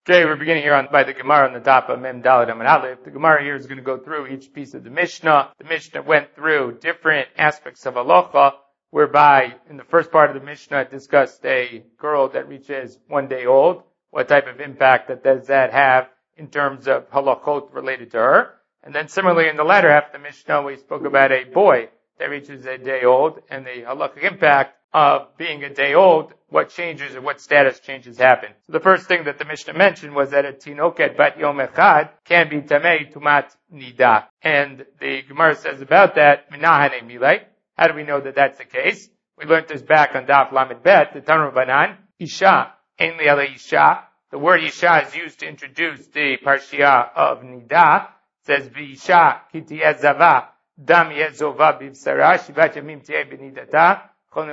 Okay, we're beginning here by the Gemara on the top of Mem Daled Amud Aleph. The Gemara here is going to go through each piece of the Mishnah. The Mishnah went through different aspects of halacha, whereby in the first part of the Mishnah it discussed a girl that reaches 1 day old. What type of impact does that have in terms of halachot related to her? And then similarly in the latter half of the Mishnah we spoke about a boy that reaches a day old and the halachic impact of being a day old, what changes and what status changes happen. So the first thing that the Mishnah mentioned was that a tinoket bat yom echad can be tamei tumat nida. And the Gemara says about that, minahane milei. How do we know that that's the case? We learned this back on Daf Lamed Bet, the Tanur Banan, Isha, ein li ala Isha. The word Isha is used to introduce the parshiah of nida. It says, V'isha ki tiyeh zava, dam yeh zova bivsara, shivat yamim tiyeh b'nidata. So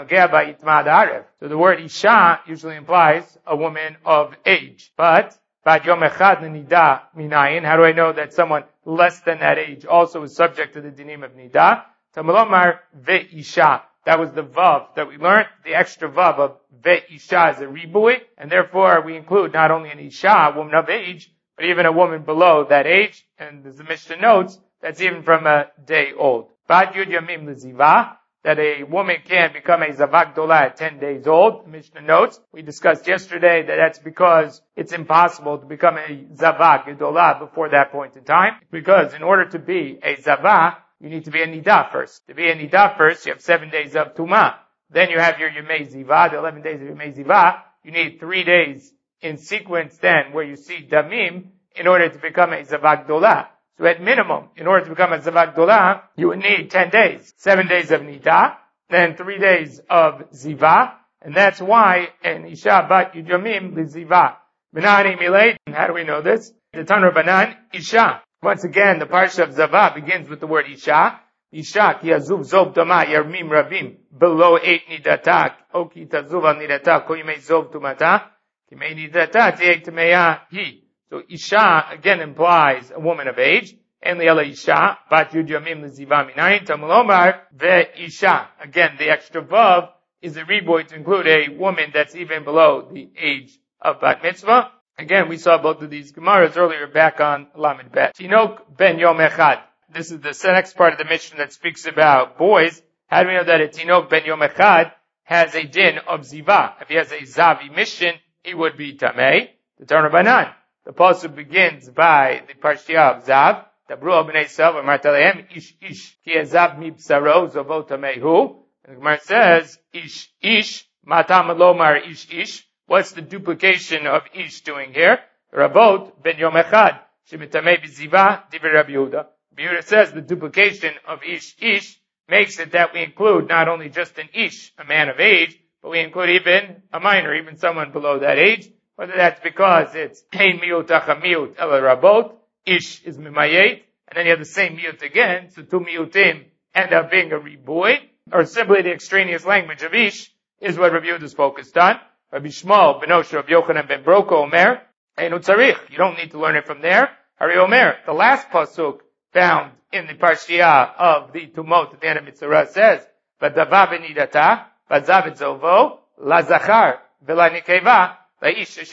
the word Isha usually implies a woman of age. But, Bad Yom Echad Nida Minayin, how do I know that someone less than that age also is subject to the dinim of Nida? Tamalomar Ve'isha. That was the Vav that we learned. The extra Vav of Ve'isha is a ribui, and therefore we include not only an Isha, a woman of age, but even a woman below that age. And as the Mishnah notes, that's even from a day old. Bad Yud Yamim L'Ziva, that a woman can become a zavak dola at 10 days old. Mishnah notes, we discussed yesterday that that's because it's impossible to become a zavak dola before that point in time. Because in order to be a zavak, you need to be a nida first. To be a nida first, you have 7 days of tumah. Then you have your yemei ziva, the 11 days of yemei ziva. You need 3 days in sequence then where you see damim in order to become a zavak dola. So at minimum, in order to become a zavak dola, you would need 10 days. 7 days of nida, then 3 days of ziva, and that's why an isha bat yud yomim l'ziva. Benani milei, how do we know this? The Tanur Banan, isha. Once again, the parsha of zava begins with the word isha. Isha ki azuv zov dama yarmim rabim below 8 nidatak, o ki tazuv al nidatak, ko yimei zov tumata, ki mei nidatak, ti'ei tameya hi. So Isha again implies a woman of age. En li'ela Isha, bat yud yomim l'ziva minayin, tamulomar ve'isha. Again, the extra vav is a reboy to include a woman that's even below the age of bat mitzvah. Again, we saw both of these Gemaras earlier back on Lamed Bet. Tinok ben yom echad. This is the next part of the Mishnah that speaks about boys. How do we know that a Tinok ben yom echad has a din of ziva? If he has a zavi mission, he would be tamei. The Tanur Banan. The pasuk begins by the parshiah of Zav. Dabru al bnei Yisrael v'martalehem ish ish ki ezav mibsaro zovo tamehu. And the Gemara says ish ish matam lomar ish ish. What's the duplication of ish doing here? Rabot ben yom echad shemitamei b'ziva divrei Rabbi Yehuda. Rabbi Yehuda says the duplication of ish ish makes it that we include not only just an ish, a man of age, but we include even a minor, even someone below that age. Whether that's because it's ein miut acha miut el rabot, ish is mimayet, and then you have the same miut again, so two miutim end up being a ribui, or simply the extraneous language of ish is what Rabbi Yehuda is focused on. Rabbi Shmuel ben Osher of Yochanan ben Broka Omer, einu tzarich, you don't need to learn it from there. Hari Omer, the last pasuk found in the parshiah of the Tumot at the end of Mitzvah says, v'dava v'nidata, v'zav v'zovo, la zachar, v'la nikeva, and he says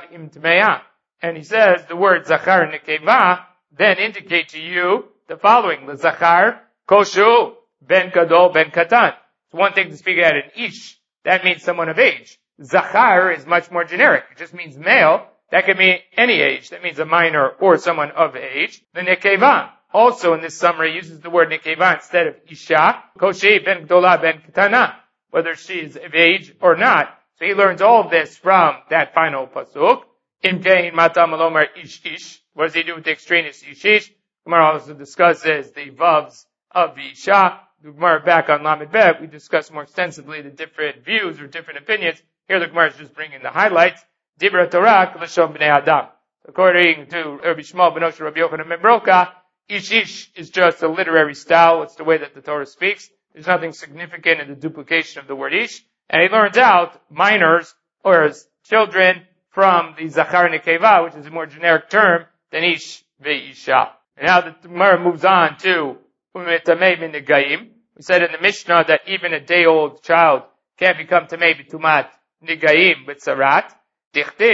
the word Zachar and Nekeva then indicate to you the following. The Zachar, Koshu, Ben Gadol, Ben Katan. It's one thing to speak out an Ish. That means someone of age. Zachar is much more generic. It just means male. That could mean any age. That means a minor or someone of age. The Nekeva also in this summary uses the word Nekeva instead of Isha. Koshu, Ben Gadola, Ben Katana. Whether she is of age or not. So he learns all of this from that final pasuk. Imkein matam alomar ish ish. What does he do with the extraneous ish ish? Gemara also discusses the vavs of the isha. The Gemara back on Lamed Bet, we discuss more extensively the different views or different opinions. Here the Gemara is just bringing the highlights. Dibra Torah l'shon bnei adam. According to Rabbi Shmuel ben Osher Rabbi Yochanan ben Broka, ish ish is just a literary style. It's the way that the Torah speaks. There's nothing significant in the duplication of the word ish. And he learns out minors or children from the Zachar Nekeva, which is a more generic term than Ish ve'Isha. And now the Gemara moves on to Umetamei min Negayim. We said in the Mishnah that even a day-old child can become Tamei b'tumat Negayim b'tzarat. Dichtiv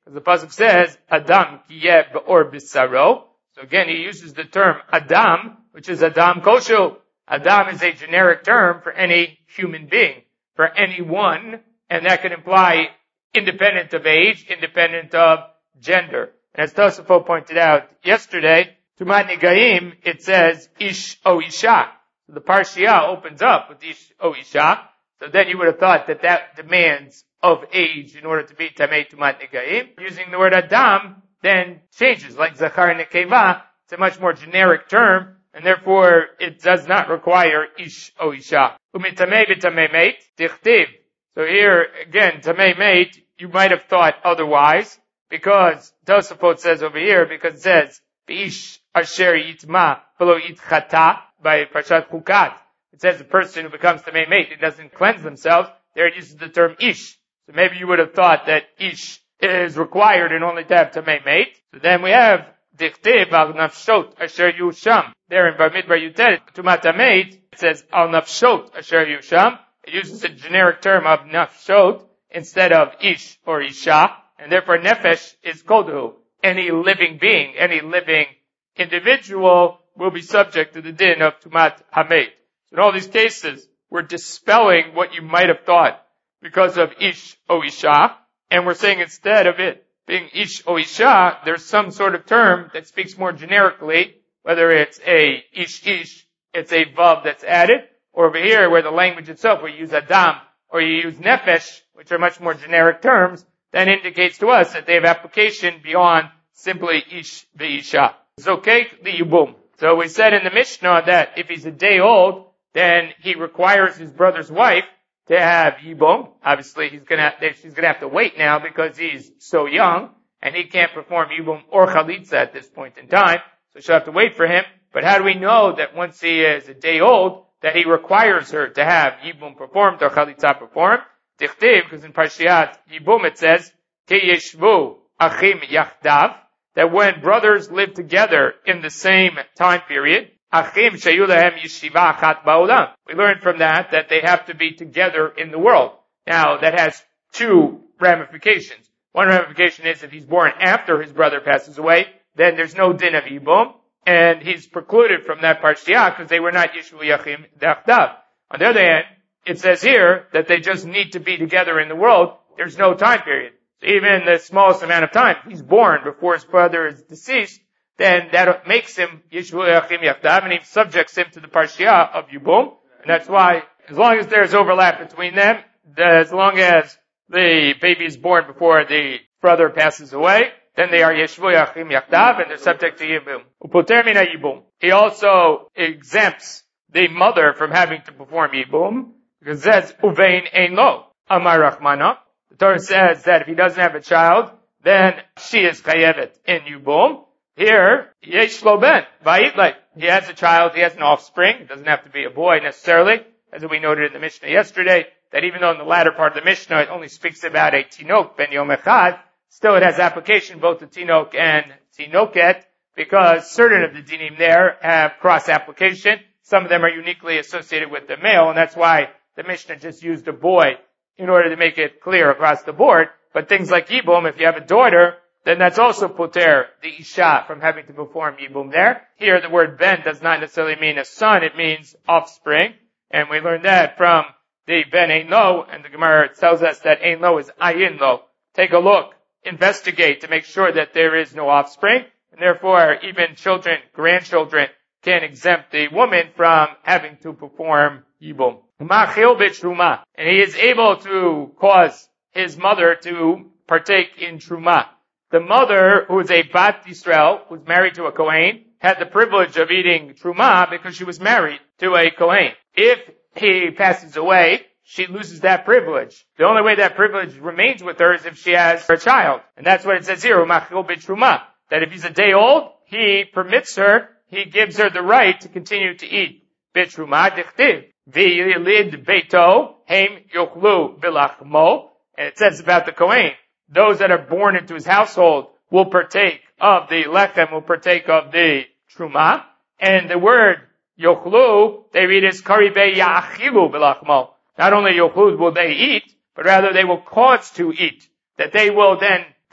because the pasuk says, Adam kiyeh be'or bisaro. So again, he uses the term Adam, which is Adam koshu. Adam is a generic term for any human being, for anyone, and that could imply independent of age, independent of gender. And as Tosafot pointed out yesterday, Tumat Nigaim, it says Ish o Isha. So the Parshiah opens up with Ish o Isha. So then you would have thought that that demands of age in order to be Tamei Tumat Nigaim. Using the word Adam then changes, like Zachar Nekeva. It's a much more generic term, and therefore it does not require Ish o Isha. Umitamei v'tamei meit, dichtiv. So here, again, Tamei meit, you might have thought otherwise, because Tosafot says over here, because it says, B'ish asher yitma v'lo yitchata, by Parshat Chukat. It says the person who becomes Tamei meit, it doesn't cleanse themselves. There it uses the term Ish. So maybe you would have thought that Ish is required in only to have Tamei meit. So then we have Dichtiv al nafshot asher yusham. There in Bamidbar Yutet, Tumat Tameit, it says al nafshot asher yusham. It uses a generic term of nafshot instead of Ish or Isha. And therefore nefesh is kodu. Any living being, any living individual will be subject to the din of Tumat Hameit. So in all these cases, we're dispelling what you might have thought because of Ish o Isha, and we're saying instead of it being Ish o Isha, there's some sort of term that speaks more generically, whether it's a Ish, it's a vav that's added, or over here where the language itself, where you use Adam, or you use Nefesh, which are much more generic terms, that indicates to us that they have application beyond simply Ish v'Isha. Zokek liyubum. So we said in the Mishnah that if he's a day old, then he requires his brother's wife to have yibum. Obviously she's gonna have to wait now because he's so young, and he can't perform yibum or chalitza at this point in time, so she'll have to wait for him. But how do we know that once he is a day old, that he requires her to have yibum performed or chalitza performed? Dichtiv, because in Parshiat Yibum it says, Ke yeshvu achim yachdav, that when brothers live together in the same time period, achim shayu lahem yeshiva achat ba'olam. We learn from that they have to be together in the world. Now, that has two ramifications. One ramification is if he's born after his brother passes away, then there's no din of Yibum, and he's precluded from that Parshiah because they were not yeshivu yachim yachdav. On the other hand, it says here that they just need to be together in the world. There's no time period. So even the smallest amount of time, he's born before his brother is deceased, then that makes him Yeshua Yachim Yachdav, and he subjects him to the Parshiah of Yibum. And that's why, as long as there's overlap between them, as long as the baby is born before the brother passes away, then they are Yeshua Yachim Yachdav, and they're subject to Yibum. Upoter mina Yibum. He also exempts the mother from having to perform Yibum, because it says, Uvein ein lo, Amar Rachmana. The Torah says that if he doesn't have a child, then she is chayevet in Yibum. Here, yesh lo ben, vayitlei. He has a child, he has an offspring. It doesn't have to be a boy necessarily, as we noted in the Mishnah yesterday, that even though in the latter part of the Mishnah it only speaks about a tinok ben yom echad, still it has application both to tinok and tinoket, because certain of the dinim there have cross application. Some of them are uniquely associated with the male, and that's why the Mishnah just used a boy in order to make it clear across the board. But things like Yibum, if you have a daughter, then that's also poter the Isha from having to perform Yibum there. Here the word ben does not necessarily mean a son, it means offspring. And we learned that from the ben ein lo, and the Gemara tells us that ein lo is ayin lo. Take a look, investigate to make sure that there is no offspring, and therefore even children, grandchildren, can exempt the woman from having to perform Yibum. And he is able to cause his mother to partake in Truma. The mother, who is a Bat Yisrael, who's married to a Kohen, had the privilege of eating Truma because she was married to a Kohen. If he passes away, she loses that privilege. The only way that privilege remains with her is if she has a child. And that's what it says here, that if he's a day old, he permits her, he gives her the right to continue to eat Bitruma dichtiv. V'yilid beito heim yochlu bilachmo. And it says about the Kohen, those that are born into his household will partake of the lechem, will partake of the truma. And the word yochlu, they read as karibe yachilu bilachmo. Not only yochlu will they eat, but rather they will cause to eat. That they will then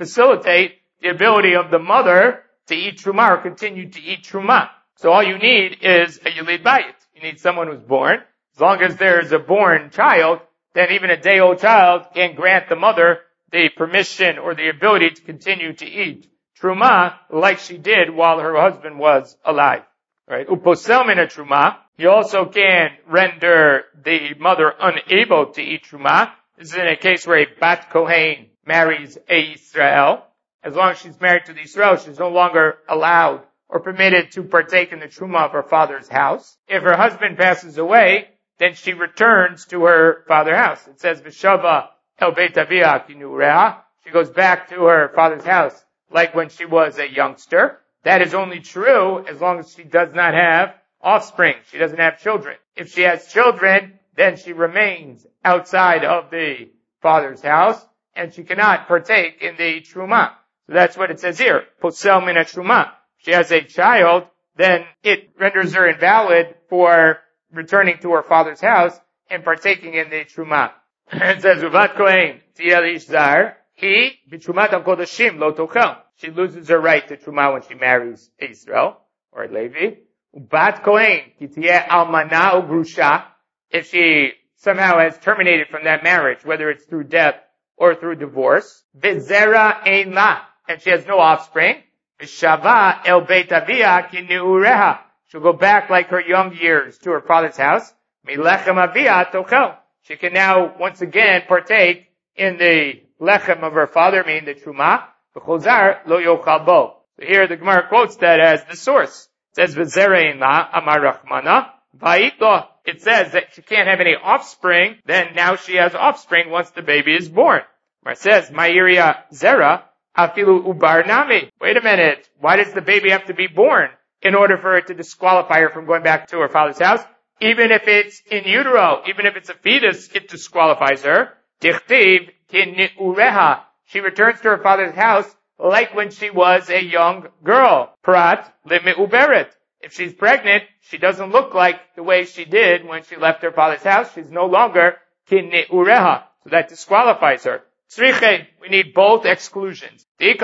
facilitate the ability of the mother to eat truma or continue to eat truma. So all you need is a yilid bayit. You need someone who's born. As long as there's a born child, then even a day-old child can grant the mother the permission or the ability to continue to eat truma like she did while her husband was alive. Right? Uposel min truma. He also can render the mother unable to eat truma. This is in a case where a bat kohen marries a Yisrael. As long as she's married to the Yisrael, she's no longer allowed or permitted to partake in the truma of her father's house. If her husband passes away, then she returns to her father's house. It says, V'shava el beit avia kinureha. She goes back to her father's house like when she was a youngster. That is only true as long as she does not have offspring. She doesn't have children. If she has children, then she remains outside of the father's house, and she cannot partake in the truma. So that's what it says here. Posel min truma. If she has a child, then it renders her invalid for returning to her father's house and partaking in the truma. It says, Uvat kohen tiyel ish zar, he b'trumat HaKodashim lo tochel. She loses her right to truma when she marries Israel or Levi. Ubat kohen tiyeh almana o grusha. If she somehow has terminated from that marriage, whether it's through death or through divorce, v'zera ein la, and she has no offspring, v'shava el beit avia ki neureha. She'll go back like her young years to her father's house. Milechem avia tochel. She can now once again partake in the lechem of her father, meaning the truma. V'chozar lo yochal bo. So here the Gemara quotes that as the source. It says v'zera ein la amar Rachmana va'it lo. It says that she can't have any offspring, then now she has offspring once the baby is born. It says, Ma'iria Zera, Afilu Ubar Nami. Wait a minute, why does the baby have to be born in order for it to disqualify her from going back to her father's house? Even if it's in utero, even if it's a fetus, it disqualifies her. Dichtiv kin ureha. She returns to her father's house like when she was a young girl. Prat limi uberet. If she's pregnant, she doesn't look like the way she did when she left her father's house. She's no longer kin ureha. So that disqualifies her. Tzriche, we need both exclusions. Had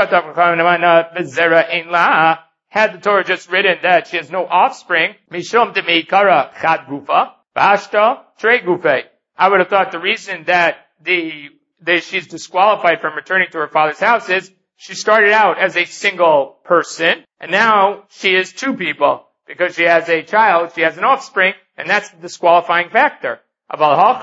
the Torah just written that she has no offspring, mishum demeikara chad gufa, bashta tre gufe. I would have thought the reason that she's disqualified from returning to her father's house is she started out as a single person, and now she is two people. Because she has a child, she has an offspring, and that's the disqualifying factor. If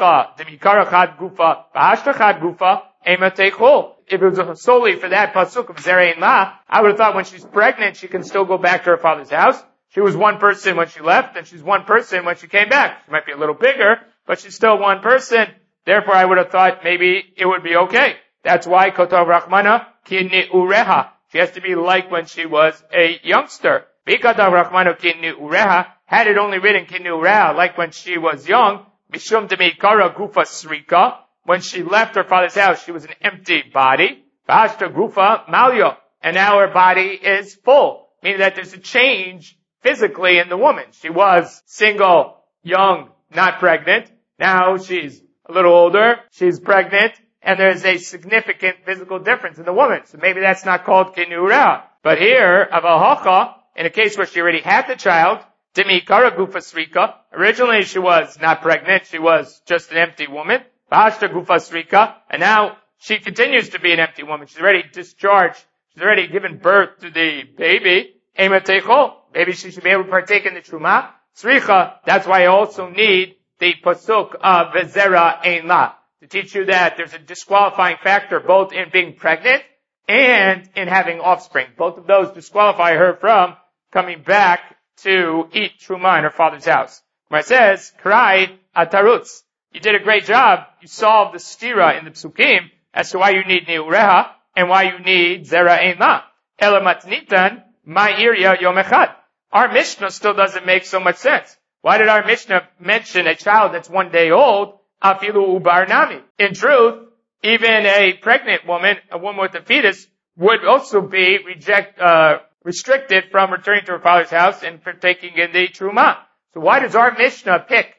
it was solely for that pasuk of Zera ein la, I would have thought when she's pregnant, she can still go back to her father's house. She was one person when she left, and she's one person when she came back. She might be a little bigger, but she's still one person. Therefore, I would have thought maybe it would be okay. That's why Kotav Rachmana ki ureha. She has to be like when she was a youngster. Bikatav Rachmana ki ureha. Had it only written ki ureha, like when she was young, mishum demeikara gufa srika. When she left her father's house, she was an empty body. Vashta gufa malyo. And now her body is full. Meaning that there's a change physically in the woman. She was single, young, not pregnant. Now she's a little older, she's pregnant, and there's a significant physical difference in the woman. So maybe that's not called kinura. But here, aval in a case where she already had the child, demikara gufa srika. Originally she was not pregnant, she was just an empty woman. Vashta gufa srika. And now she continues to be an empty woman. She's already discharged. She's already given birth to the baby. Ema teichol. Maybe she should be able to partake in the truma. Sricha. That's why I also need the pasuk of Zera ein la, to teach you that there's a disqualifying factor both in being pregnant and in having offspring. Both of those disqualify her from coming back to eat truma in her father's house. Where it says, Krai atarutz. You did a great job. You solved the stira in the psukim as to why you need neureha and why you need Zera ein la. Ela matnitan ma'irya yom echad. Our Mishnah still doesn't make so much sense. Why did our Mishnah mention a child that's 1 day old? Afilu ubar nami. In truth, even a pregnant woman, a woman with a fetus, would also be restricted from returning to her father's house and partaking in the truma. So why does our Mishnah pick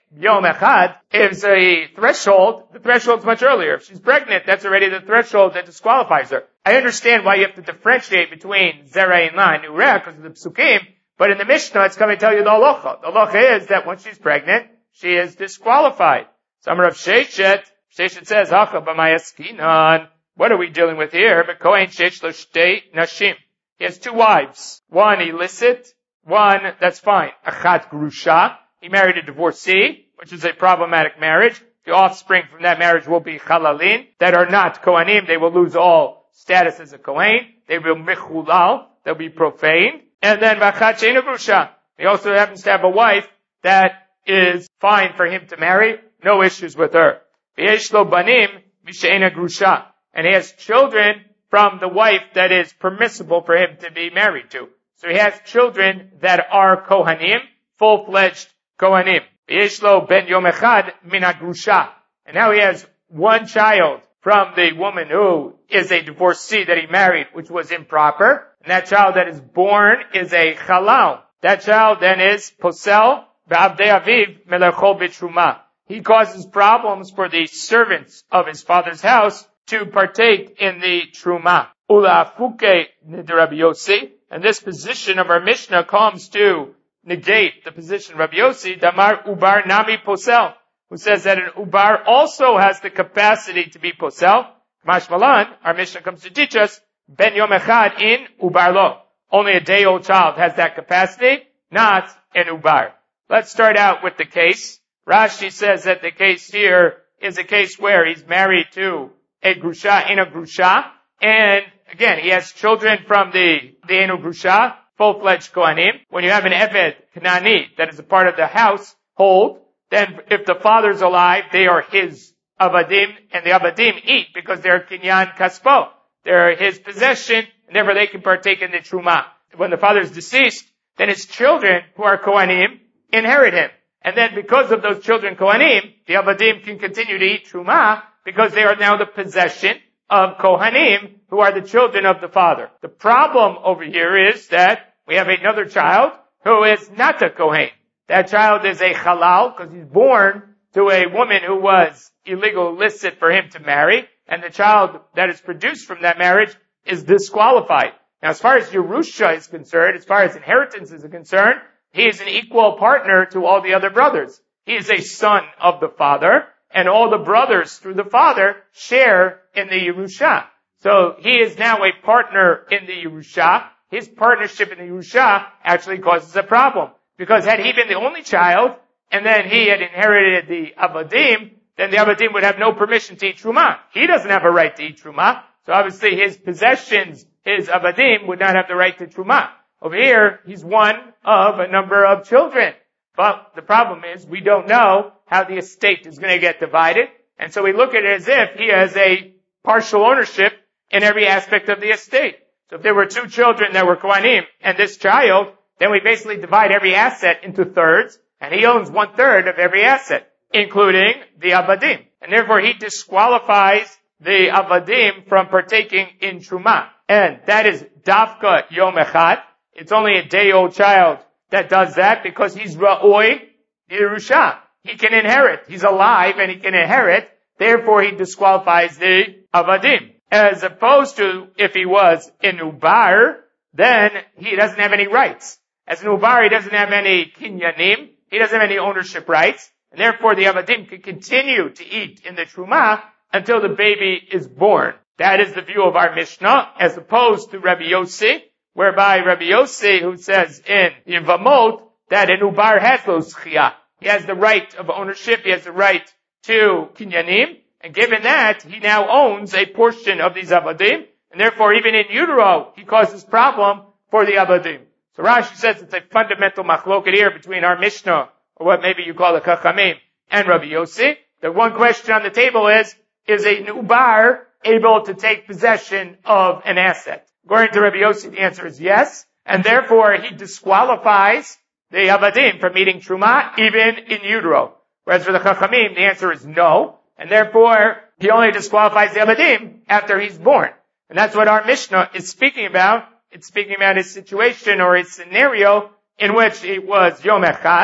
Yom Echad is a threshold. The threshold's much earlier. If she's pregnant, that's already the threshold that disqualifies her. I understand why you have to differentiate between Zerah and La and Ureh because of the Psukim, but in the Mishnah, it's coming to tell you the halacha. The halacha is that once she's pregnant, she is disqualified. So Amar Rav Sheshet says, Hacha b'mayaskinan. What are we dealing with here? But Kohen sheish lo shtei nashim. He has two wives. One illicit, one that's fine. Achat grusha. He married a divorcee, which is a problematic marriage. The offspring from that marriage will be chalalin that are not Kohanim. They will lose all status as a Kohen. They will michulal. They'll be profaned. And then v'achat sheina grusha. He also happens to have a wife that is fine for him to marry. No issues with her. V'yesh lo banim misheina grusha. And he has children from the wife that is permissible for him to be married to. So he has children that are Kohanim, full-fledged Kohanim. V'yesh lo ben yom echad min grusha. And now he has one child from the woman who is a divorcee that he married, which was improper. And that child that is born is a halal. That child then is posel b'abdei aviv melechol b'truma. He causes problems for the servants of his father's house to partake in the truma. Ula afuke Rabbi Yossi. And this position of our Mishnah comes to negate the position of Rabbi Yossi, Damar ubar nami posel, who says that an ubar also has the capacity to be posel. Mashmalan, our Mishnah comes to teach us, ben yom echad in ubar lo. Only a day-old child has that capacity, not an ubar. Let's start out with the case. Rashi says that the case here is a case where he's married to a grusha in a grusha, and again, he has children from the enu grusha, full-fledged Kohanim. When you have an Eved Kanani that is a part of the household, then if the father's alive, they are his Avadim, and the Avadim eat because they're Kinyan Kaspo. They're his possession, and therefore they can partake in the Truma. When the father is deceased, then his children, who are Kohanim, inherit him. And then because of those children Kohanim, the Avadim can continue to eat Truma because they are now the possession of Kohanim, who are the children of the father. The problem over here is that we have another child who is not a Kohen. That child is a halal because he's born to a woman who was illegal, illicit for him to marry, and the child that is produced from that marriage is disqualified. Now, as far as Yerusha is concerned, as far as inheritance is concerned, he is an equal partner to all the other brothers. He is a son of the father, and all the brothers through the father share in the Yerusha. So he is now a partner in the Yerusha. His partnership in the Yerusha actually causes a problem. Because had he been the only child, and then he had inherited the Avadim, then the Avadim would have no permission to eat Truma. He doesn't have a right to eat Truma. So obviously his possessions, his Avadim, would not have the right to Truma. Over here, he's one of a number of children. But the problem is, we don't know how the estate is going to get divided. And so we look at it as if he has a partial ownership in every aspect of the estate. So if there were two children that were Kohanim and this child, then we basically divide every asset into thirds, and he owns 1/3 of every asset, including the Avadim. And therefore he disqualifies the Avadim from partaking in Truma. And that is Dafka Yom Echad. It's only a day-old child that does that because he's Ra'oi Yerusha. He can inherit. He's alive and he can inherit. Therefore he disqualifies the Avadim. As opposed to if he was an Ubar, then he doesn't have any rights. As an Ubar, he doesn't have any Kinyanim. He doesn't have any ownership rights. And therefore the Avadim can continue to eat in the Truma until the baby is born. That is the view of our Mishnah, as opposed to Rabbi Yossi, whereby Rabbi Yossi, who says in Yevamot that an Ubar has lo zchiyah. He has the right of ownership, he has the right to Kinyanim, and given that, he now owns a portion of these Avadim, and therefore even in utero, he causes problem for the Avadim. So Rashi says it's a fundamental machloket here between our Mishnah, or what maybe you call the Chachamim, and Rabbi Yossi. The one question on the table is a Ubar able to take possession of an asset? According to Rabbi Yossi, the answer is yes, and therefore he disqualifies the Avadim from eating Truma, even in utero. Whereas for the Chachamim, the answer is no, and therefore he only disqualifies the Avadim after he's born. And that's what our Mishnah is speaking about. It's speaking about his situation or his scenario in which it was Yom Echad,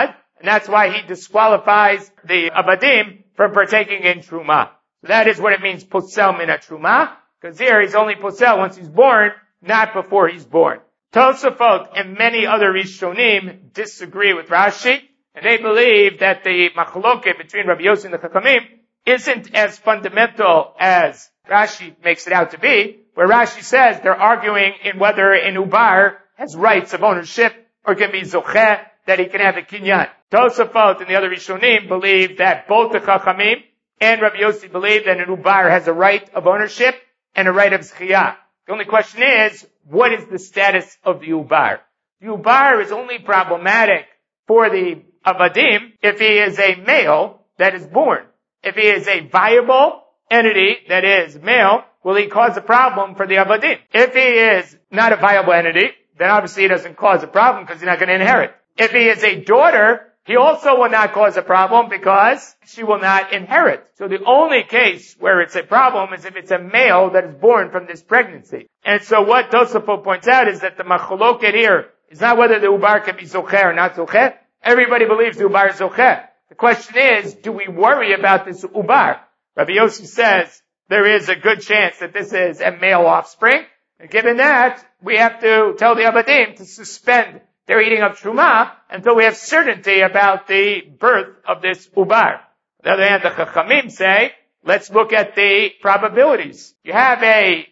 and that's why he disqualifies the Abadim from partaking in Truma. So that is what it means, Posel Min HaTruma, because here he's only Posel once he's born, not before he's born. Tosafot and many other Rishonim disagree with Rashi, and they believe that the machloket between Rabbi Yossi and the Chachamim isn't as fundamental as Rashi makes it out to be, where Rashi says they're arguing in whether an Ubar has rights of ownership or can be Zocheh, that he can have a Kinyan. Tosafot and the other Rishonim believe that both the Chachamim and Rabbi Yossi believe that an Ubar has a right of ownership and a right of Zchiyah. The only question is, what is the status of the Ubar? The Ubar is only problematic for the Avadim if he is a male that is born. If he is a viable entity that is male, will he cause a problem for the Avadim? If he is not a viable entity, then obviously he doesn't cause a problem because he's not going to inherit. If he is a daughter, he also will not cause a problem because she will not inherit. So the only case where it's a problem is if it's a male that is born from this pregnancy. And so what Tosafot points out is that the machloket here is not whether the Ubar can be Zocheh or not Zocheh. Everybody believes the Ubar is Zocheh. The question is, do we worry about this Ubar? Rabbi Yossi says there is a good chance that this is a male offspring. And given that, we have to tell the Abadim to suspend their eating of Truma until we have certainty about the birth of this Ubar. On the other hand, the Chachamim say, let's look at the probabilities. You have a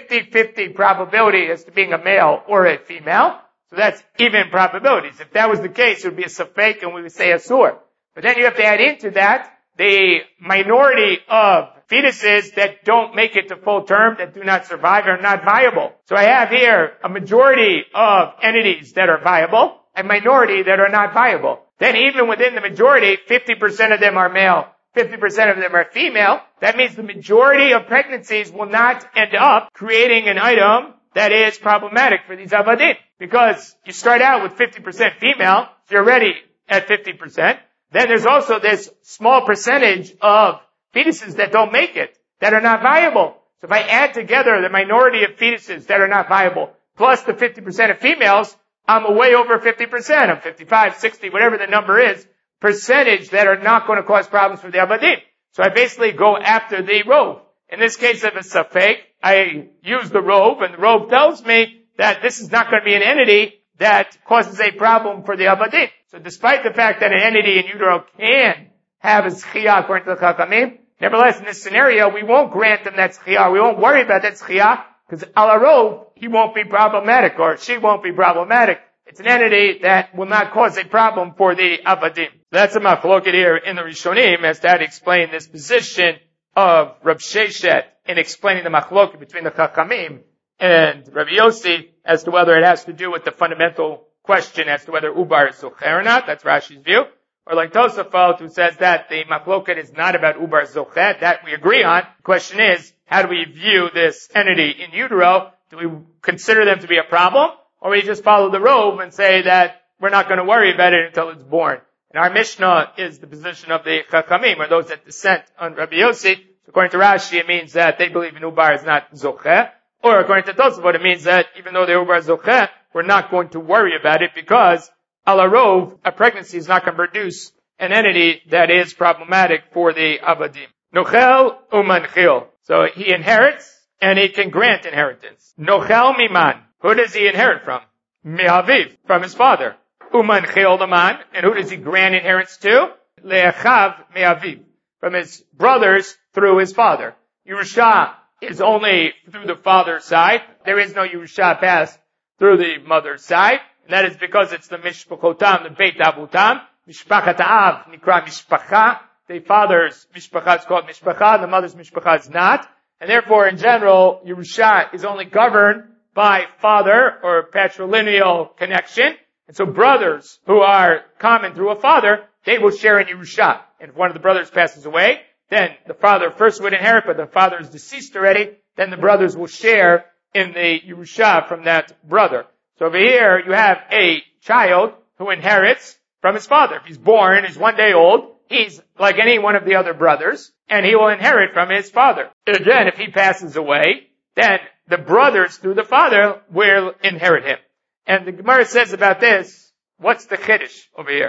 50-50 probability as to being a male or a female. So that's even probabilities. If that was the case, it would be a safek and we would say asur. But then you have to add into that the minority of fetuses that don't make it to full term, that do not survive, are not viable. So I have here a majority of entities that are viable, a minority that are not viable. Then even within the majority, 50% of them are male, 50% of them are female. That means the majority of pregnancies will not end up creating an item that is problematic for these avadim. Because you start out with 50% female, so you're already at 50%. Then there's also this small percentage of fetuses that don't make it, that are not viable. So if I add together the minority of fetuses that are not viable, plus the 50% of females, I'm way over 50%. I'm 55, 60, whatever the number is, percentage that are not going to cause problems for the avadim. So I basically go after the rove. In this case of a safek, I use the rove, and the rove tells me that this is not going to be an entity that causes a problem for the avadim. So despite the fact that an entity in utero can have a zchiyah according to the Chachamim, nevertheless in this scenario we won't grant them that zchiyah. We won't worry about that zchiyah because al rove he won't be problematic or she won't be problematic. It's an entity that will not cause a problem for the avadim. That's a machloket here in the Rishonim as to how to explain this position of Rab Sheshet in explaining the machloket between the Chachamim and Rabbi Yossi as to whether it has to do with the fundamental question as to whether Ubar is Zocher or not. That's Rashi's view. Or like Tosafot, who says that the machloket is not about Ubar Zocher, that we agree on. The question is, how do we view this entity in utero? Do we consider them to be a problem? Or we just follow the rove and say that we're not going to worry about it until it's born? And our Mishnah is the position of the Chachamim, or those that dissent on Rabbi Yossi. So according to Rashi, it means that they believe an Ubar is not Zocher. Or according to Tosafot, it means that even though the Ubar is Zocher, we're not going to worry about it because a la rove, a pregnancy is not going to produce an entity that is problematic for the avadim. Nochel umanchil. So he inherits and he can grant inheritance. Nochel miman. Who does he inherit from? Me'aviv, from his father. Umanchil the man. And who does he grant inheritance to? Le'achav me'aviv. From his brothers through his father. Yerusha is only through the father's side. There is no Yerusha passed through the mother's side. And that is because it's the Mishpachotam, the Beit Abutam. Mishpachat Av, Nikra Mishpacha. The father's Mishpacha is called Mishpacha, the mother's Mishpacha is not. And therefore, in general, Yerusha is only governed by father or patrilineal connection. And so brothers who are common through a father, they will share in Yerusha. And if one of the brothers passes away, then the father first would inherit, but the father is deceased already, then the brothers will share in the Yerusha from that brother. So over here, you have a child who inherits from his father. If he's born, he's 1 day old, he's like any one of the other brothers, and he will inherit from his father. Again, if he passes away, then the brothers through the father will inherit him. And the Gemara says about this, what's the chiddush over here?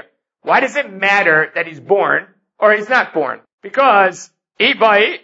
Why does it matter that he's born or he's not born? Because the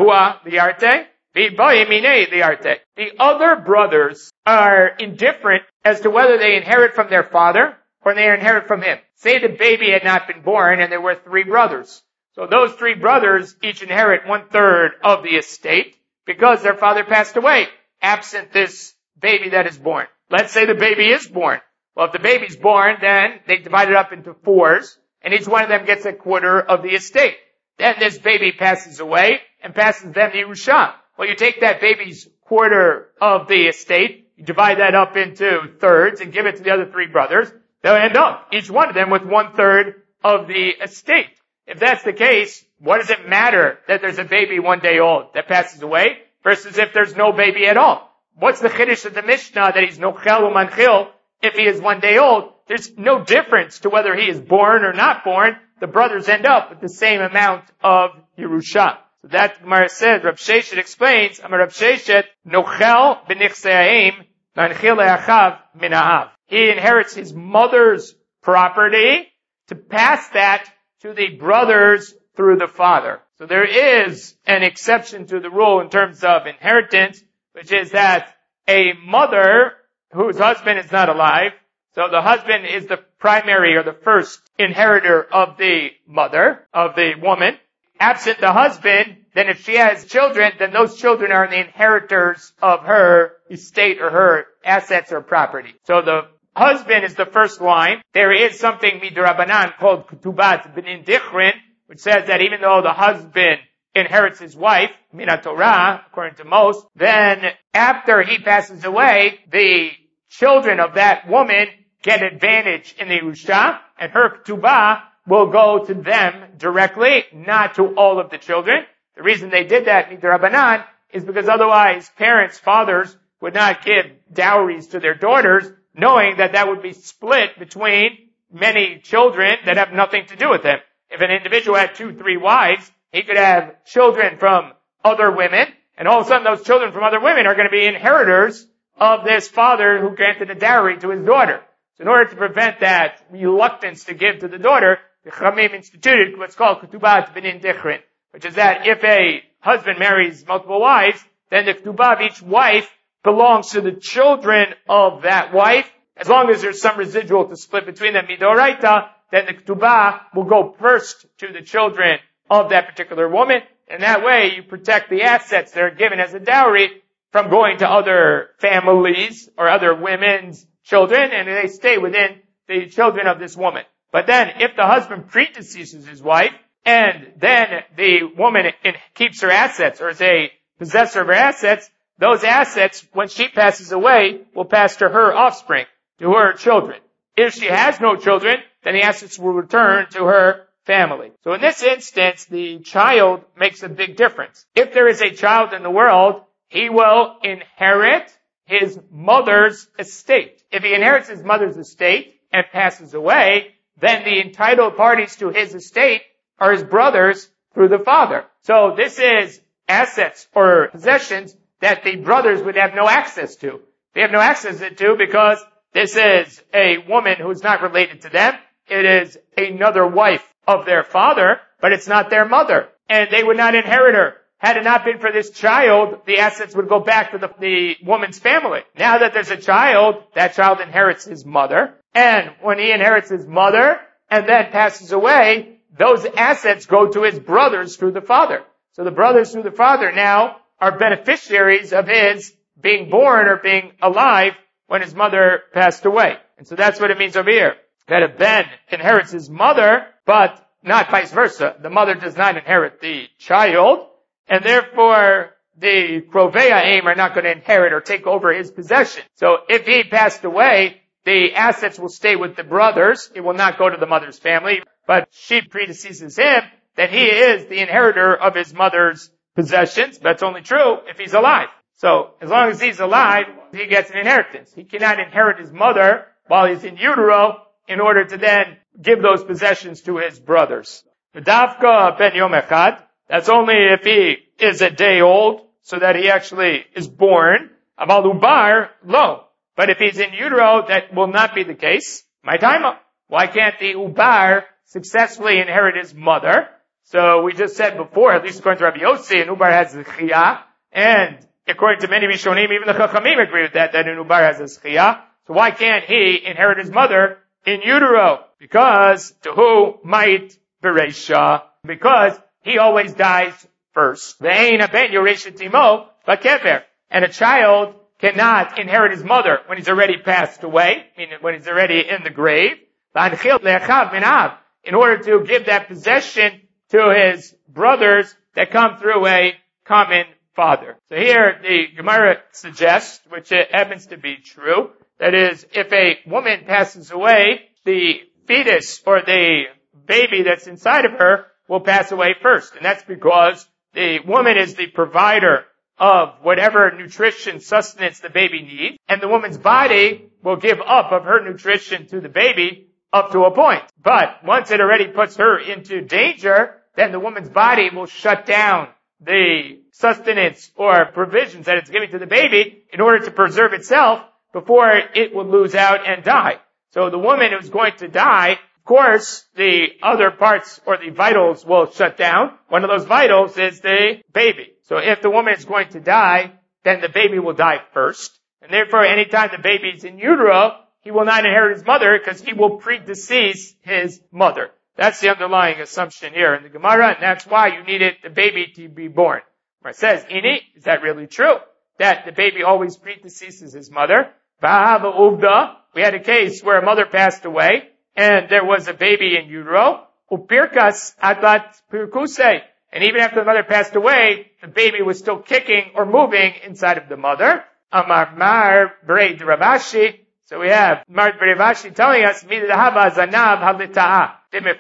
other brothers are indifferent as to whether they inherit from their father or they inherit from him. Say the baby had not been born and there were 3 brothers. So those 3 brothers each inherit 1/3 of the estate because their father passed away, absent this baby that is born. Let's say the baby is born. Well, if the baby's born, then they divide it up into 4s, and each one of them gets 1/4 of the estate. Then this baby passes away and passes them the Yerusha. Well, you take that baby's 1/4 of the estate, you divide that up into 3rds and give it to the other 3 brothers. They'll end up, each one of them, with 1/3 of the estate. If that's the case, what does it matter that there's a baby 1 day old that passes away versus if there's no baby at all? What's the chiddush of the Mishnah that he's nochel umanchil if he is 1 day old? There's no difference to whether he is born or not born. The brothers end up with the same amount of Yerusha. So that Gemara says, Rav Sheshet explains, Amar Rav Sheshet, nochel b'nichse'ahim, nanchil le'achav minahav. He inherits his mother's property to pass that to the brothers through the father. So there is an exception to the rule in terms of inheritance, which is that a mother whose husband is not alive, so the husband is the primary or the first inheritor of the mother, of the woman. Absent the husband, then if she has children, then those children are the inheritors of her estate or her assets or property. So the husband is the first line. There is something midrabanan called kutubat b'nin dichrin, which says that even though the husband inherits his wife, mina Torah, according to most, then after he passes away, the children of that woman get advantage in the Yerusha, and her ketubah will go to them directly, not to all of the children. The reason they did that, midrabanan, is because otherwise parents, fathers, would not give dowries to their daughters, knowing that that would be split between many children that have nothing to do with them. If an individual had 2, 3 wives, he could have children from other women, and all of a sudden those children from other women are going to be inheritors of this father who granted a dowry to his daughter. So in order to prevent that reluctance to give to the daughter, the Chachamim instituted what's called Ketubat B'nin Dichrin, which is that if a husband marries multiple wives, then the Ketubah of each wife belongs to the children of that wife. As long as there's some residual to split between them, midoraita, then the Ketubah will go first to the children of that particular woman. And that way you protect the assets that are given as a dowry from going to other families or other women's children, and they stay within the children of this woman. But then, if the husband predeceases his wife, and then the woman keeps her assets, or is a possessor of her assets, those assets, when she passes away, will pass to her offspring, to her children. If she has no children, then the assets will return to her family. So in this instance, the child makes a big difference. If there is a child in the world, he will inherit his mother's estate. If he inherits his mother's estate and passes away, then the entitled parties to his estate are his brothers through the father. So this is assets or possessions that the brothers would have no access to. They have no access to because this is a woman who's not related to them. It is another wife of their father, but it's not their mother. And they would not inherit her. Had it not been for this child, the assets would go back to the woman's family. Now that there's a child, that child inherits his mother. And when he inherits his mother and then passes away, those assets go to his brothers through the father. So the brothers through the father now are beneficiaries of his being born or being alive when his mother passed away. And so that's what it means over here. That a ben inherits his mother, but not vice versa. The mother does not inherit the child. And therefore, the Krovei Ha'im are not going to inherit or take over his possession. So if he passed away, the assets will stay with the brothers. It will not go to the mother's family. But she predeceases him, then he is the inheritor of his mother's possessions. That's only true if he's alive. So as long as he's alive, he gets an inheritance. He cannot inherit his mother while he's in utero in order to then give those possessions to his brothers. V'davka ben yom echad. That's only if he is a day old, so that he actually is born. Aval ubar, lo. But if he's in utero, that will not be the case. My time up. Why can't the ubar successfully inherit his mother. So we just said before, at least according to Rabbi Yossi, an Ubar has a Zechiyah, and according to many Rishonim, even the Chachamim agree with that an Ubar has a Zechiyah. So why can't he inherit his mother in utero? Because Tehu might Bereisha, because he always dies first. And a child cannot inherit his mother when he's already passed away, meaning when he's already in the grave. In order to give that possession to his brothers that come through a common father. So here the Gemara suggests, which happens to be true, that is, if a woman passes away, the fetus or the baby that's inside of her will pass away first. And that's because the woman is the provider of whatever nutrition, sustenance the baby needs, and the woman's body will give up of her nutrition to the baby up to a point. But once it already puts her into danger, then the woman's body will shut down the sustenance or provisions that it's giving to the baby in order to preserve itself before it will lose out and die. So the woman who's going to die, of course, the other parts or the vitals will shut down. One of those vitals is the baby. So if the woman is going to die, then the baby will die first. And therefore, anytime the baby is in utero, he will not inherit his mother because he will predecease his mother. That's the underlying assumption here in the Gemara, and that's why you needed the baby to be born. Where it says, Ini, is that really true? That the baby always predeceases his mother? V'hava uvda, we had a case where a mother passed away, and there was a baby in utero. Upirkas atlat pirkuse. And even after the mother passed away, the baby was still kicking or moving inside of the mother. Amar mar brei Ravashi. So we have Mar brei Ravashi telling us, midahava zanav halita'a.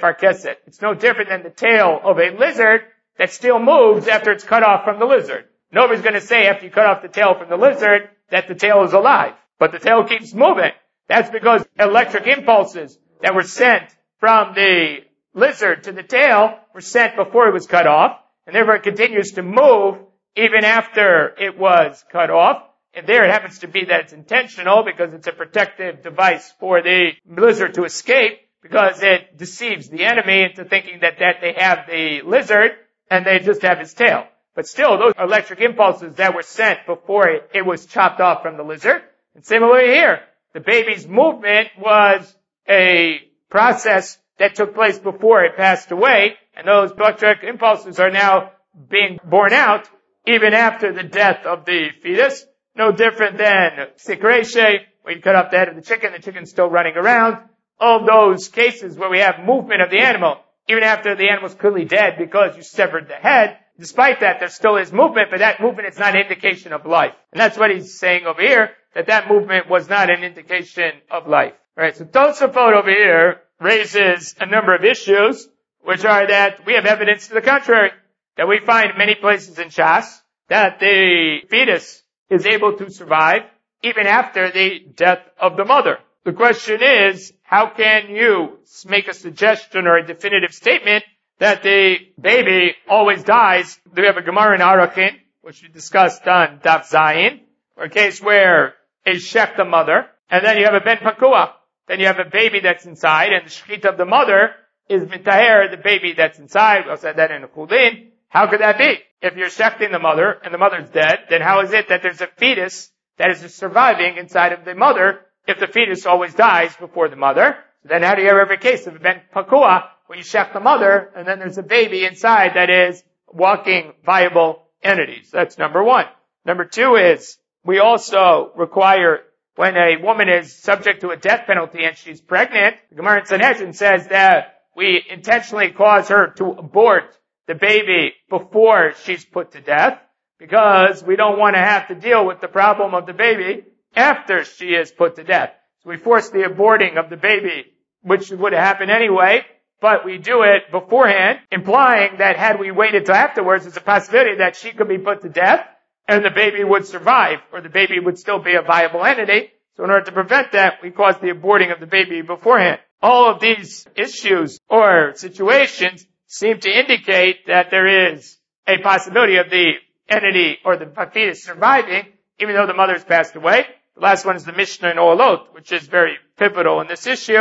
It's no different than the tail of a lizard that still moves after it's cut off from the lizard. Nobody's going to say after you cut off the tail from the lizard that the tail is alive. But the tail keeps moving. That's because electric impulses that were sent from the lizard to the tail were sent before it was cut off, and therefore it continues to move even after it was cut off. And there it happens to be that it's intentional because it's a protective device for the lizard to escape, because it deceives the enemy into thinking that they have the lizard and they just have his tail. But still, those are electric impulses that were sent before it was chopped off from the lizard. And similarly here, the baby's movement was a process that took place before it passed away, and those electric impulses are now being borne out even after the death of the fetus. No different than sikreshe, where you cut off the head of the chicken's still running around. All those cases where we have movement of the animal, even after the animal's clearly dead because you severed the head, despite that, there still is movement, but that movement is not an indication of life. And that's what he's saying over here, that movement was not an indication of life. Alright, so Tosafot over here raises a number of issues, which are that we have evidence to the contrary, that we find in many places in Shas, that the fetus is able to survive even after the death of the mother. The question is, how can you make a suggestion or a definitive statement that the baby always dies? We have a Gemara in Arachin, which we discussed on Daf Zayin, or a case where a shech the mother, and then you have a ben pakua. Then you have a baby that's inside, and the shechita of the mother is mitaher, the baby that's inside. We'll say that in a Chulin. How could that be? If you're shechting the mother, and the mother's dead, then how is it that there's a fetus that is surviving inside of the mother if the fetus always dies before the mother? Then how do you have every case of a ben pakua, where you shech the mother, and then there's a baby inside that is walking viable entities? That's number one. Number two is, we also require, when a woman is subject to a death penalty and she's pregnant, the Gemara in Sanhedrin says that we intentionally cause her to abort the baby before she's put to death, because we don't want to have to deal with the problem of the baby after she is put to death. So we force the aborting of the baby, which would have happened anyway, but we do it beforehand, implying that had we waited till afterwards, there's a possibility that she could be put to death and the baby would survive, or the baby would still be a viable entity. So in order to prevent that, we cause the aborting of the baby beforehand. All of these issues or situations seem to indicate that there is a possibility of the entity or the fetus surviving, even though the mother's passed away. The last one is the Mishnah in Olot, which is very pivotal in this issue,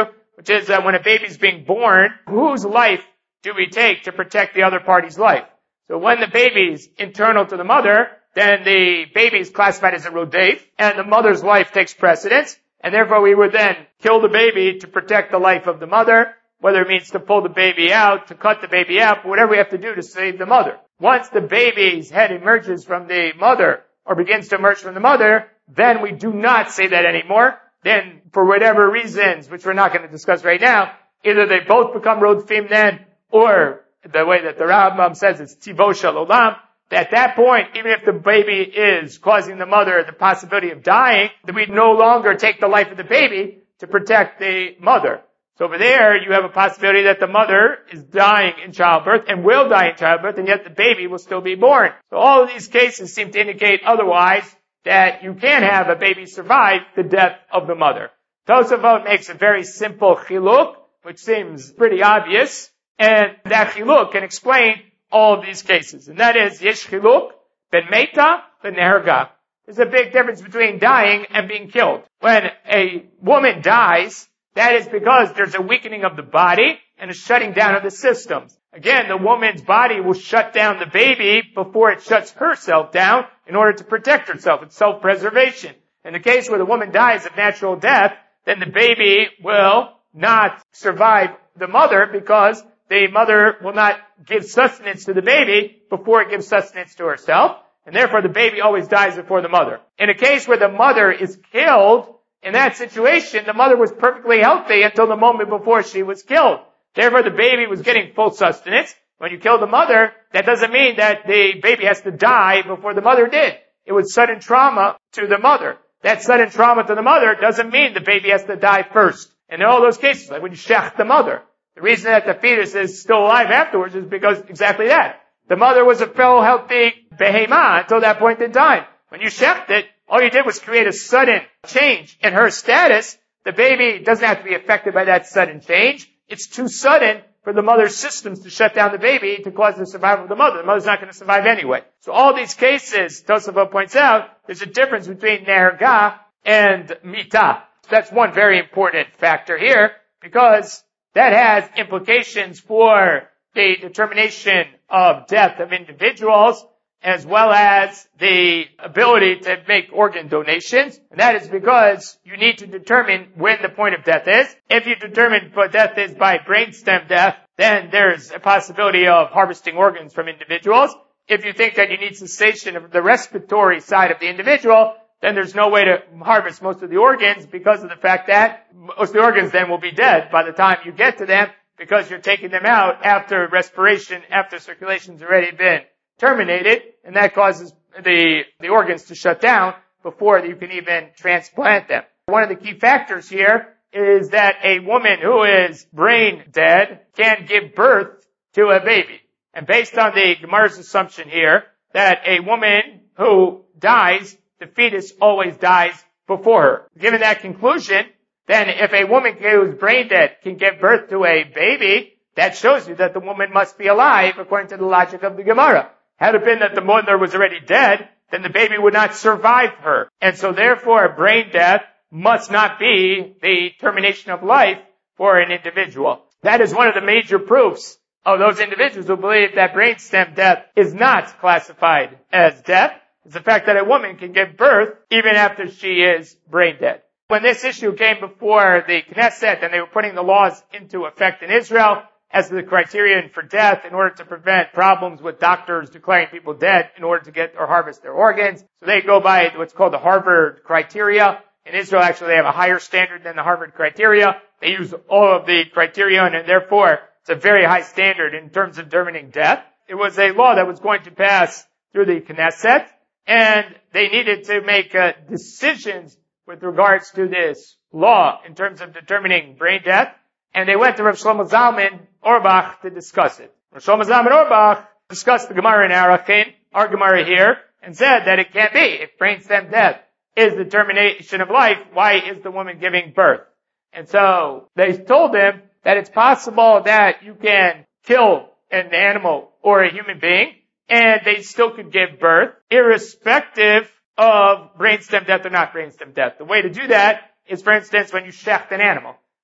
which is when a baby is being born, whose life do we take to protect the other party's life? So when the baby is internal to the mother, then the baby is classified as a rodef, and the mother's life takes precedence, and therefore we would then kill the baby to protect the life of the mother, whether it means to pull the baby out, to cut the baby out, whatever we have to do to save the mother. Once the baby's head emerges from the mother, or begins to emerge from the mother, then we do not say that anymore. Then, for whatever reasons, which we're not going to discuss right now, either they both become rodfim then, or the way that the Rambam says it's tivo shel olam, at that point, even if the baby is causing the mother the possibility of dying, then we no longer take the life of the baby to protect the mother. So over there, you have a possibility that the mother is dying in childbirth and will die in childbirth, and yet the baby will still be born. So all of these cases seem to indicate otherwise, that you can have a baby survive the death of the mother. Tosafot makes a very simple chiluk, which seems pretty obvious, and that chiluk can explain all of these cases. And that is, yesh chiluk ben meta ben neherga. There's a big difference between dying and being killed. When a woman dies, that is because there's a weakening of the body and a shutting down of the systems. Again, the woman's body will shut down the baby before it shuts herself down in order to protect herself. It's self-preservation. In the case where the woman dies of natural death, then the baby will not survive the mother because the mother will not give sustenance to the baby before it gives sustenance to herself, and therefore the baby always dies before the mother. In a case where the mother is killed, in that situation, the mother was perfectly healthy until the moment before she was killed. Therefore, the baby was getting full sustenance. When you kill the mother, that doesn't mean that the baby has to die before the mother did. It was sudden trauma to the mother. That sudden trauma to the mother doesn't mean the baby has to die first. And in all those cases, like when you shech the mother, the reason that the fetus is still alive afterwards is because exactly that. The mother was a full healthy behemah until that point in time. When you shecht it, all you did was create a sudden change in her status. The baby doesn't have to be affected by that sudden change. It's too sudden for the mother's systems to shut down the baby to cause the survival of the mother. The mother's not going to survive anyway. So all these cases, Tosafot points out, there's a difference between neherga and mita. That's one very important factor here, because that has implications for the determination of death of individuals, as well as the ability to make organ donations. And that is because you need to determine when the point of death is. If you determine what death is by brainstem death, then there's a possibility of harvesting organs from individuals. If you think that you need cessation of the respiratory side of the individual, then there's no way to harvest most of the organs because of the fact that most of the organs then will be dead by the time you get to them, because you're taking them out after respiration, after circulation's already been terminated, and that causes the organs to shut down before you can even transplant them. One of the key factors here is that a woman who is brain dead can give birth to a baby. And based on the Gemara's assumption here, that a woman who dies, the fetus always dies before her. Given that conclusion, then if a woman who is brain dead can give birth to a baby, that shows you that the woman must be alive according to the logic of the Gemara. Had it been that the mother was already dead, then the baby would not survive her. And so therefore, brain death must not be the termination of life for an individual. That is one of the major proofs of those individuals who believe that brainstem death is not classified as death. It's the fact that a woman can give birth even after she is brain dead. When this issue came before the Knesset and they were putting the laws into effect in Israel as the criterion for death in order to prevent problems with doctors declaring people dead in order to get or harvest their organs, so they go by what's called the Harvard criteria. In Israel, actually, they have a higher standard than the Harvard criteria. They use all of the criterion, and therefore, it's a very high standard in terms of determining death. It was a law that was going to pass through the Knesset, and they needed to make decisions with regards to this law in terms of determining brain death, and they went to Rav Shlomo Zalman Auerbach to discuss it. Rav Shlomo Zalman Auerbach discussed the Gemara in Arachin, our Gemara here, and said that it can't be. If brainstem death is the termination of life, why is the woman giving birth? And so they told him that it's possible that you can kill an animal or a human being, and they still could give birth, irrespective of brainstem death or not brainstem death. The way to do that is, for instance, when you shecht an animal.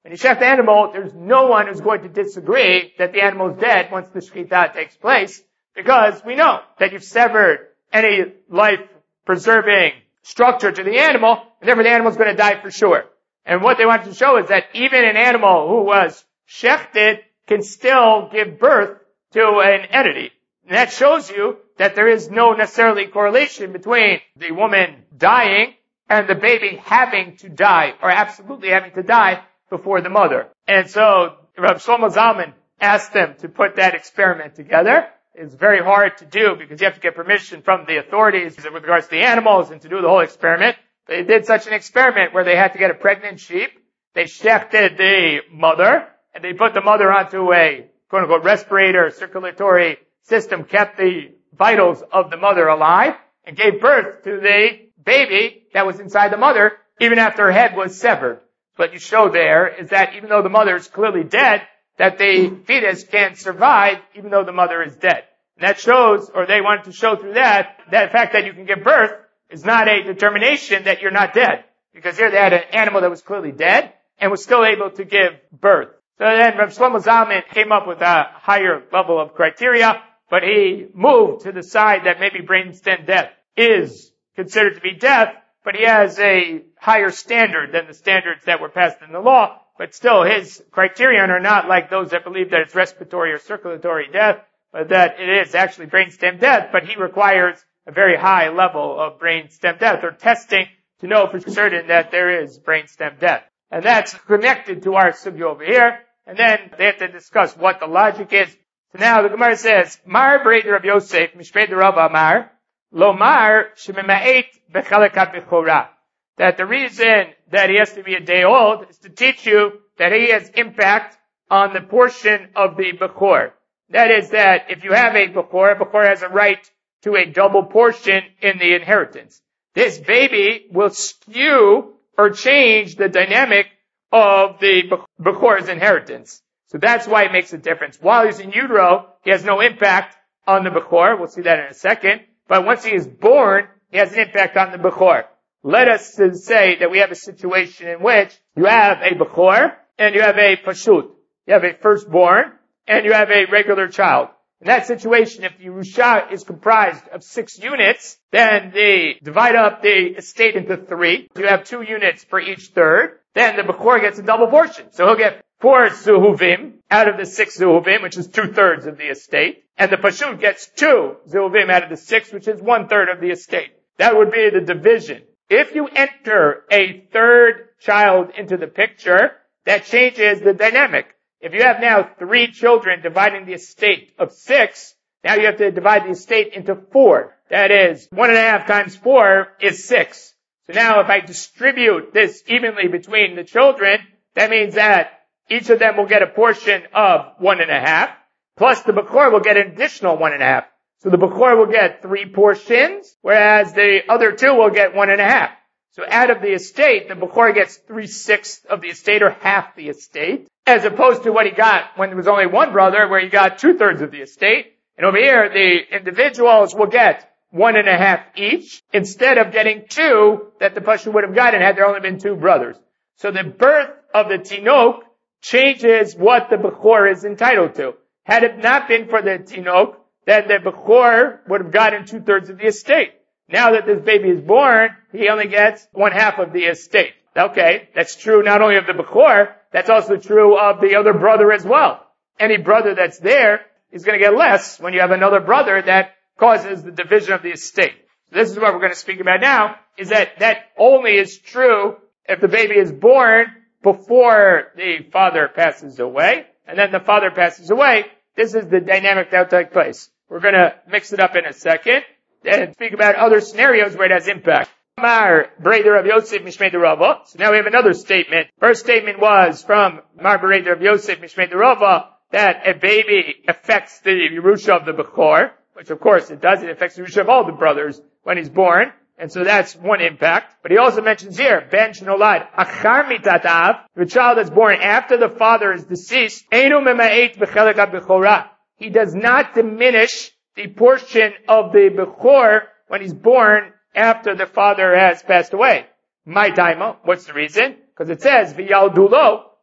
When you shech the animal, there's no one who's going to disagree that the animal is dead once the shechita takes place, because we know that you've severed any life-preserving structure to the animal, and therefore the animal is going to die for sure. And what they want to show is that even an animal who was shechted can still give birth to an entity. And that shows you that there is no necessarily correlation between the woman dying and the baby having to die, or absolutely having to die before the mother. And so Rav Shlomo Zalman asked them to put that experiment together. It's very hard to do because you have to get permission from the authorities with regards to the animals and to do the whole experiment. They did such an experiment where they had to get a pregnant sheep. They shechted the mother, and they put the mother onto a quote-unquote respirator, circulatory system, kept the vitals of the mother alive, and gave birth to the baby that was inside the mother, even after her head was severed. What you show there is that even though the mother is clearly dead, that the fetus can survive even though the mother is dead. And that shows, or they wanted to show through that fact that you can give birth is not a determination that you're not dead. Because here they had an animal that was clearly dead and was still able to give birth. So then Rav Shlomo Zalman came up with a higher level of criteria, but he moved to the side that maybe brainstem death is considered to be death, but he has a higher standard than the standards that were passed in the law. But still, his criterion are not like those that believe that it's respiratory or circulatory death, but that it is actually brainstem death, but he requires a very high level of brainstem death, or testing to know for certain that there is brainstem death. And that's connected to our sugya over here. And then they have to discuss what the logic is. So now the Gemara says, Mar Breder Rav Yosef, Mishpei Rav Amar, Lomar Shemema'et Bechalekat Bechora. That the reason that he has to be a day old is to teach you that he has impact on the portion of the Bechor. That is that if you have a Bechor has a right to a double portion in the inheritance. This baby will skew or change the dynamic of the Bechor's inheritance. So that's why it makes a difference. While he's in utero, he has no impact on the Bechor. We'll see that in a second. But once he is born, he has an impact on the Bechor. Let us say that we have a situation in which you have a Bechor and you have a Pashut. You have a firstborn and you have a regular child. In that situation, if the Yerusha is comprised of 6 units, then they divide up the estate into 3. You have 2 units for each third. Then the Bechor gets a double portion. So he'll get 4 Zuhuvim out of the 6 Zuhuvim, which is 2/3 of the estate. And the Pashut gets 2 Zuhuvim out of the 6, which is 1/3 of the estate. That would be the division. If you enter a third child into the picture, that changes the dynamic. If you have now 3 children dividing the estate of 6, now you have to divide the estate into 4. That is, 1.5 times 4 is 6. So now if I distribute this evenly between the children, that means that each of them will get a portion of 1.5, plus the Bechor will get an additional 1.5. So the Bechor will get 3 portions, whereas the other 2 will get 1.5. So out of the estate, the Bechor gets 3/6 of the estate, or half the estate, as opposed to what he got when there was only one brother, where he got 2/3 of the estate. And over here, the individuals will get 1.5 each, instead of getting 2 that the Pashut would have gotten had there only been 2 brothers. So the birth of the Tinok changes what the Bechor is entitled to. Had it not been for the Tinok, then the Bechor would have gotten 2/3 of the estate. Now that this baby is born, he only gets 1/2 of the estate. Okay, that's true not only of the Bechor, that's also true of the other brother as well. Any brother that's there is going to get less when you have another brother that causes the division of the estate. This is what we're going to speak about now, is that only is true if the baby is born before the father passes away, and then the father passes away. This is the dynamic that will take place. We're going to mix it up in a second and speak about other scenarios where it has impact. Mar Breder Rav Yosef Mishmei Rava. So now we have another statement. First statement was from Mar Breder Rav Yosef Mishmei Rava that a baby affects the Yerusha of the Bechor, which of course it does. It affects the Yerusha of all the brothers when he's born. And so that's one impact. But he also mentions here, Ben Shenolad Achar Mitatav, the child that's born after the father is deceased, Einu Mema'et Bechelekat Bechora. He does not diminish the portion of the Bechor when he's born after the father has passed away. My taima, what's the reason? Because it says, V'yaldulo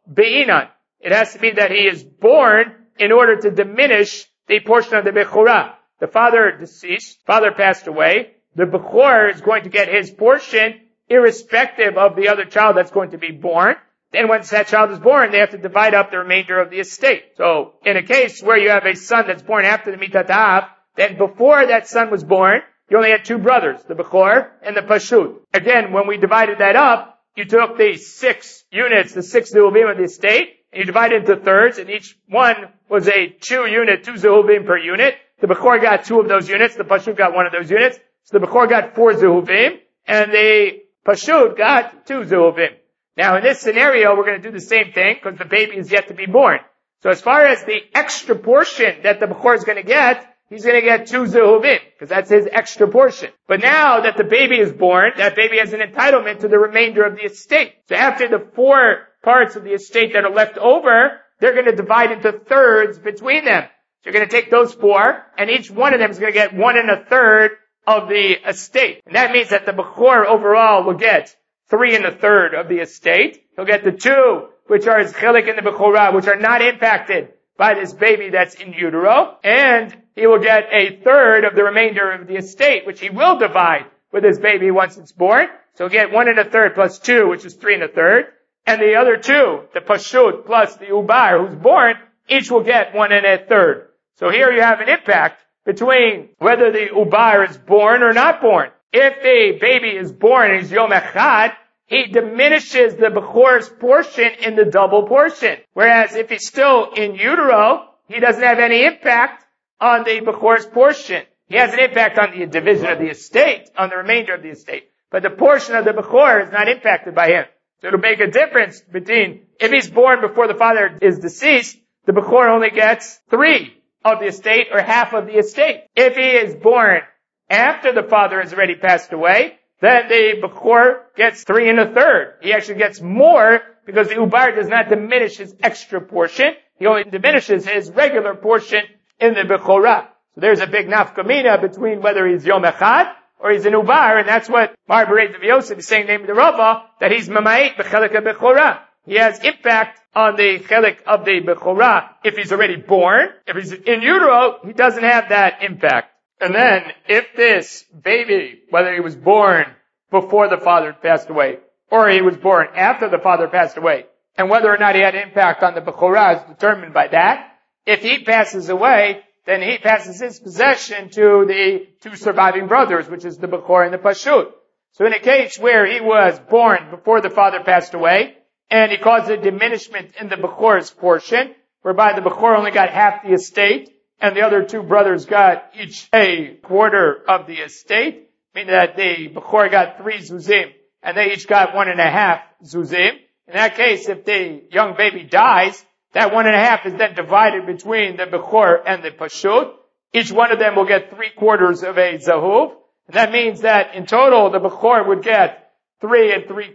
be'inan. It has to be that he is born in order to diminish the portion of the Bechorah. The father deceased, father passed away, the Bechor is going to get his portion irrespective of the other child that's going to be born. Then once that child is born, they have to divide up the remainder of the estate. So, in a case where you have a son that's born after the Mitat Av, then before that son was born, you only had two brothers, the Bechor and the Pashut. Again, when we divided that up, you took the 6 units, the 6 Zehuvim of the estate, and you divided into thirds, and each one was a 2 Zehuvim per unit. The Bechor got 2 of those units, the Pashut got 1 of those units. So the Bechor got 4 Zehuvim, and the Pashut got 2 Zehuvim. Now in this scenario, we're going to do the same thing, because the baby is yet to be born. So as far as the extra portion that the Bechor is going to get, he's going to get 2 Zehuvim, because that's his extra portion. But now that the baby is born, that baby has an entitlement to the remainder of the estate. So after the 4 parts of the estate that are left over, they're going to divide into thirds between them. So you're going to take those 4, and each one of them is going to get 1 1/3 of the estate. And that means that the Bechor overall will get 3 1/3 of the estate. He'll get the 2, which are his chelik in the Bechorah, which are not impacted by this baby that's in utero, and he will get 1/3 of the remainder of the estate, which he will divide with his baby once it's born. So he'll get 1 1/3 plus 2, which is 3 1/3, and the other 2, the Pashut plus the Ubar, who's born, each will get 1 1/3. So here you have an impact between whether the Ubar is born or not born. If the baby is born and he's Yom Echad, he diminishes the Bechor's portion in the double portion. Whereas if he's still in utero, he doesn't have any impact on the Bechor's portion. He has an impact on the division of the estate, on the remainder of the estate. But the portion of the Bechor is not impacted by him. So it'll make a difference between, if he's born before the father is deceased, the Bechor only gets 3 of the estate, or half of the estate. If he is born after the father has already passed away, then the Bechor gets 3 1/3. He actually gets more, because the Ubar does not diminish his extra portion. He only diminishes his regular portion in the Bechorah. So there's a big nafkamina between whether he's Yom Echad or he's an Ubar, and that's what Mar Bereit of Yosef is saying, name of the Rava, that he's Mamait B'chelik Bechorah. He has impact on the chelik of the Bechorah if he's already born. If he's in utero, he doesn't have that impact. And then, if this baby, whether he was born before the father passed away, or he was born after the father passed away, and whether or not he had impact on the Bechorah is determined by that, if he passes away, then he passes his possession to the 2 surviving brothers, which is the Bechor and the Pashut. So in a case where he was born before the father passed away, and he caused a diminishment in the Bechor's portion, whereby the Bechor only got half the estate, and the other 2 brothers got each a quarter of the estate, meaning that the Bechor got 3 Zuzim, and they each got 1 1/2 Zuzim. In that case, if the young baby dies, that 1 1/2 is then divided between the Bechor and the Pashut. Each one of them will get 3/4 of a Zahuv, and that means that in total, the Bechor would get 3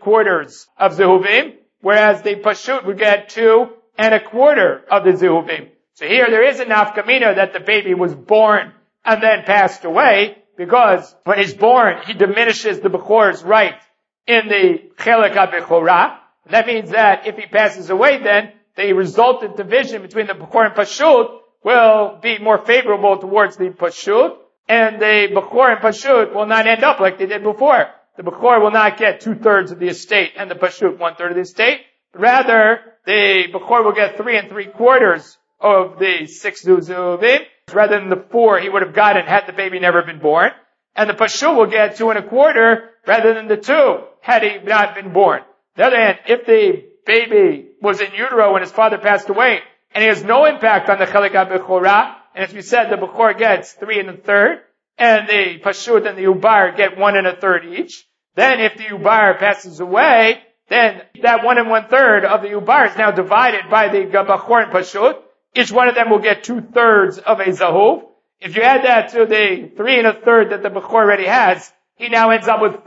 3/4 of Zehuvim, whereas the Pashut would get 2 1/4 of the Zehuvim. So here there is a nafkamina that the baby was born and then passed away, because when he's born, he diminishes the Bechor's right in the Chelik HaBechorah. That means that if he passes away, then the resultant division between the Bechor and Pashut will be more favorable towards the Pashut, and the Bechor and Pashut will not end up like they did before. The Bechor will not get 2/3 of the estate and the Pashut 1/3 of the estate. Rather, the Bechor will get 3 3/4 of the 6 Zehuvim, rather than the 4 he would have gotten had the baby never been born. And the Pashut will get 2 1/4 rather than the 2 had he not been born. On the other hand, if the baby was in utero when his father passed away, and he has no impact on the Chelik HaBechorah, and as we said, the Bechor gets 3 1/3, and the Pashut and the Ubar get 1 1/3 each, then if the Ubar passes away, then that 1 1/3 of the Ubar is now divided by the Bechor and Pashut. Each one of them will get 2/3 of a Zahuv. If you add that to the 3 1/3 that the Bechor already has, he now ends up with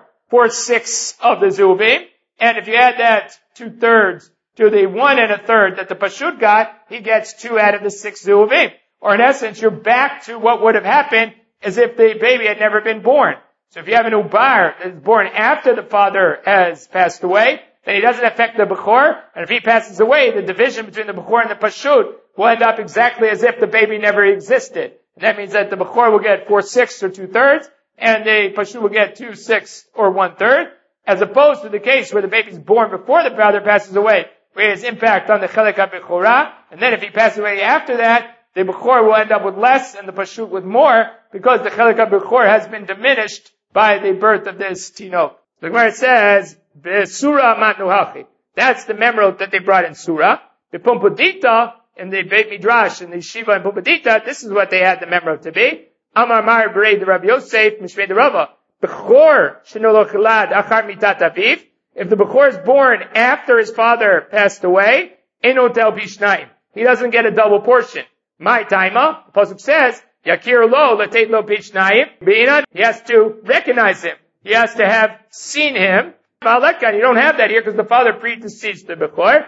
4/6 of the Zehuvim. And if you add that 2/3 to the 1 1/3 that the Pashut got, he gets 2 out of the 6 Zehuvim. Or in essence, you're back to what would have happened as if the baby had never been born. So if you have an Ubar that is born after the father has passed away, then he doesn't affect the Bechor, and if he passes away, the division between the Bechor and the Pashut will end up exactly as if the baby never existed. And that means that the Bechor will get 4/6 or 2/3, and the Pashut will get 2/6 or 1/3, as opposed to the case where the baby's born before the father passes away, where his impact on the Chelek HaBechorah, and then if he passes away after that, the Bechor will end up with less and the Pashut with more, because the Chelek HaBechor has been diminished by the birth of this Tinok. The Gemara says, Surah Matnuhachi. That's the memorot that they brought in Surah. The Pumbedita, in the Beit Midrash, in the Yeshiva in Pumbedita, this is what they had the memorot to be. Amar Mar Berei de Rabbi Yosef, Mishmei de Rava. Bechor Shenolo Chilad Achar Mitat Aviv. If the Bechor is born after his father passed away, Eno Tel Bishnayim. He doesn't get a double portion. My taima, the pasuk says, Yakir lo Latet lo Bishnayim. He has to recognize him. He has to have seen him. You don't have that here because the father predeceased the Bechor.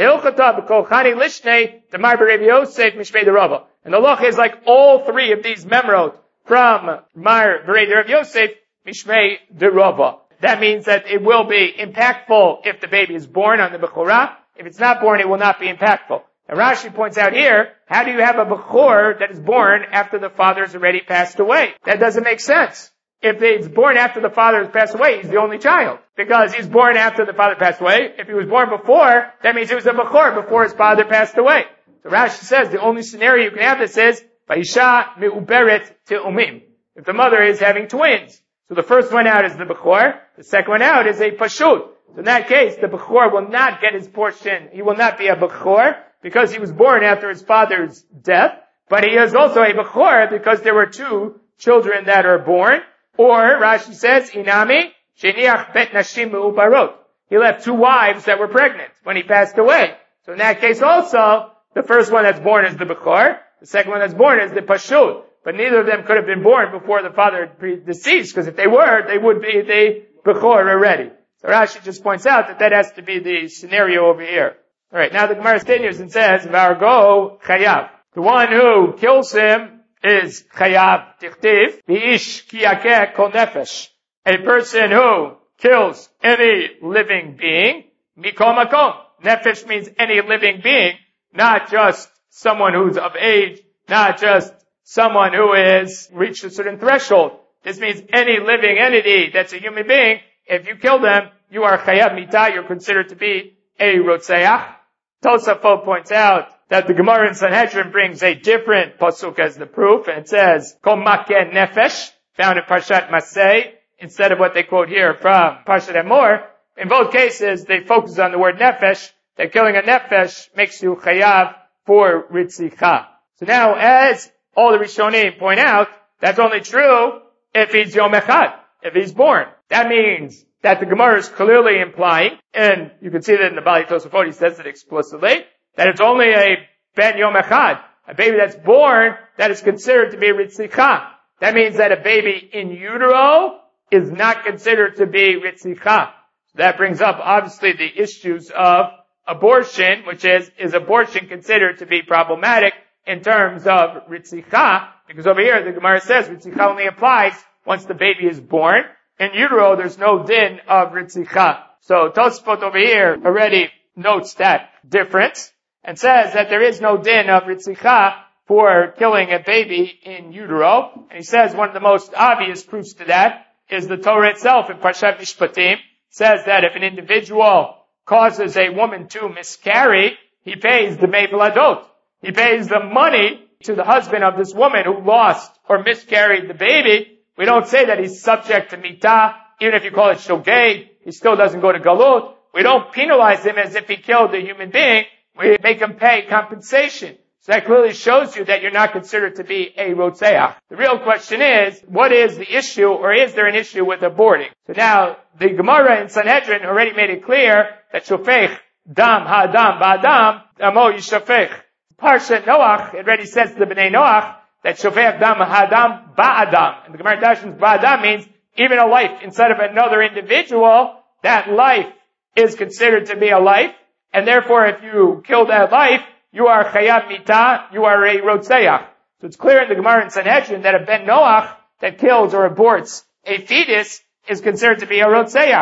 And the law is like all three of these memorot from Mar Berei de Rav Yosef, Mishmei de Rava. That means that it will be impactful if the baby is born on the Bechorah. If it's not born, it will not be impactful. And Rashi points out here, how do you have a Bechor that is born after the father has already passed away? That doesn't make sense. If it's born after the father has passed away, he's the only child. Because he's born after the father passed away. If he was born before, that means he was a Bechor before his father passed away. So Rashi says the only scenario you can have this is, Vayisha me'uberet te'umim. If the mother is having twins. So the first one out is the Bechor, the second one out is a Pashut. So in that case, the Bechor will not get his portion. He will not be a Bechor because he was born after his father's death. But he is also a Bechor because there were two children that are born. Or, Rashi says, Inami, Sheniach bet nashim me'ubarot. He left two wives that were pregnant when he passed away. So in that case also, the first one that's born is the Bechor, the second one that's born is the Pashut. But neither of them could have been born before the father deceased, because if they were, they would be the Bechor already. So Rashi just points out that that has to be the scenario over here. Alright, now the Gemara continues and says, Vargo Chayav. The one who kills him is Chayav Tichtiv, V'ish Kiyakeh Kol Nefesh. A person who kills any living being, Mikol Makom. Nefesh means any living being, not just someone who's of age, not just someone who has reached a certain threshold. This means any living entity that's a human being, if you kill them, you are Chayav Mitah, you're considered to be a Rotzeach. Tosafot points out that the Gemara in Sanhedrin brings a different pasuk as the proof, and it says, Kol Makeh Nefesh, found in Parshat Masei, instead of what they quote here from Parshat Emor. In both cases, they focus on the word Nefesh, that killing a Nefesh makes you Chayav for Ritzicha. So now, as all the Rishonim point out, that's only true if he's Yom Echad, if he's born. That means that the Gemara is clearly implying, and you can see that in the Bali Tosafot, he says it explicitly, that it's only a Ben Yom Echad, a baby that's born that is considered to be Ritzicha. That means that a baby in utero is not considered to be Ritzicha. That brings up, obviously, the issues of abortion, which is abortion considered to be problematic in terms of Ritzicha? Because over here, the Gemara says Ritzicha only applies once the baby is born. In utero, there's no din of Ritzicha. So Tosfot over here already notes that difference and says that there is no din of Ritzicha for killing a baby in utero. And he says one of the most obvious proofs to that is the Torah itself in Parshat Mishpatim. It says that if an individual causes a woman to miscarry, he pays the Mei V'ladot. He pays the money to the husband of this woman who lost or miscarried the baby. We don't say that he's subject to mitah. Even if you call it shogeg, he still doesn't go to galut. We don't penalize him as if he killed a human being. We make him pay compensation. So that clearly shows you that you're not considered to be a rotzeach. The real question is, what is the issue, or is there an issue with aborting? So now, the Gemara in Sanhedrin already made it clear that shofech dam ha'adam ba'adam, amo yishafech. Parshat Noach, it already says to the Bnei Noach, that shofech dam ha'adam ba'adam. And the Gemara Dashins ba'adam means even a life inside of another individual, that life is considered to be a life, and therefore if you kill that life, you are Chayav Mitah, you are a Rotzeach. So it's clear in the Gemara in Sanhedrin that a Ben Noach that kills or aborts a fetus is considered to be a Rotzeach.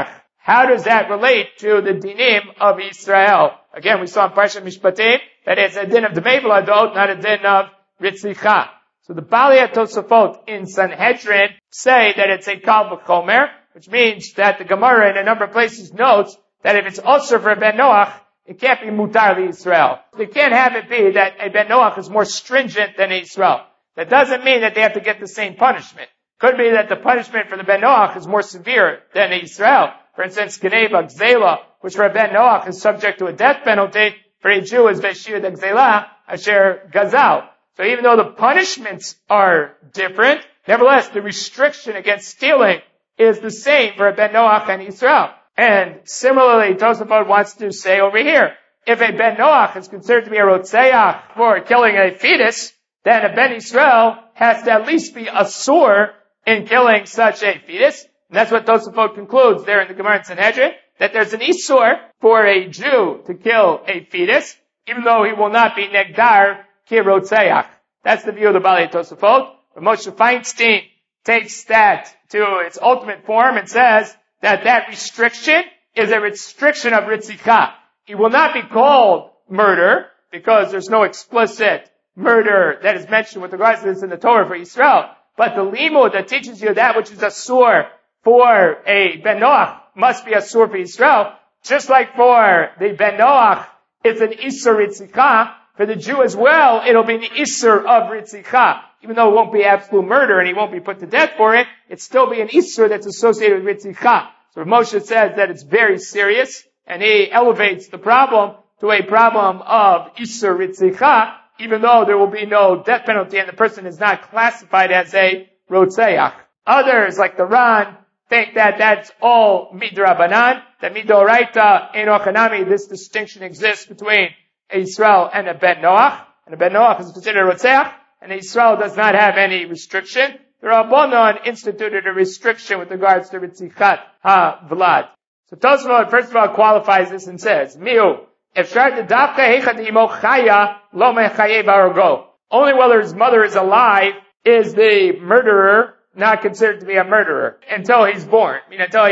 how does that relate to the dinim of Israel? Again, we saw in Parshat Mishpatim that it's a din of Dmei V'ladot, not a din of Ritzicha. So the Balei Tosafot in Sanhedrin say that it's a Kal V'chomer, which means that the Gemara in a number of places notes that if it's Osir for a Ben Noach, it can't be Mutar Israel. It can't have it be that a Ben Noach is more stringent than Israel. That doesn't mean that they have to get the same punishment. Could be that the punishment for the Ben Noach is more severe than Israel. For instance, Geneva, Gzela, which for a Ben Noach is subject to a death penalty, for a Jew is Veshir de Gzela, Asher Gazal. So even though the punishments are different, nevertheless, the restriction against stealing is the same for a Ben Noach and Israel. And similarly, Tosafot wants to say over here, if a Ben Noach is considered to be a Rotzeach for killing a fetus, then a Ben Israel has to at least be asur in killing such a fetus. And that's what Tosafot concludes there in the Gemara in Sanhedrin, that there's an isur for a Jew to kill a fetus, even though he will not be negdar ki rotzeach. That's the view of the Balei Tosafot. But Moshe Feinstein takes that to its ultimate form and says that that restriction is a restriction of Ritzicha. He will not be called murder because there's no explicit murder that is mentioned with regards to this in the Torah for Israel. But the limud that teaches you that which is asur for a Ben Noach must be asur for Israel. Just like for the Ben Noach, it's an isur Ritzicha. For the Jew as well, it'll be the isur of Ritzicha. Even though it won't be absolute murder and he won't be put to death for it, it'll still be an isur that's associated with Ritzicha. So Moshe says that it's very serious, and he elevates the problem to a problem of isur Ritzicha, even though there will be no death penalty and the person is not classified as a Rotzeach. Others, like the Ran, think that that's all midrabanan, that midoraita enochanami, this distinction exists between Israel and a Ben Noach, and a Ben Noach is considered a Rotzeach, and Israel does not have any restriction. The Rabbanon instituted a restriction with regards to Ritzichat ha-Vlad. So Tosafot, first of all, qualifies this and says, Miu, only whether his mother is alive is the murderer not considered to be a murderer until he's born. I mean, until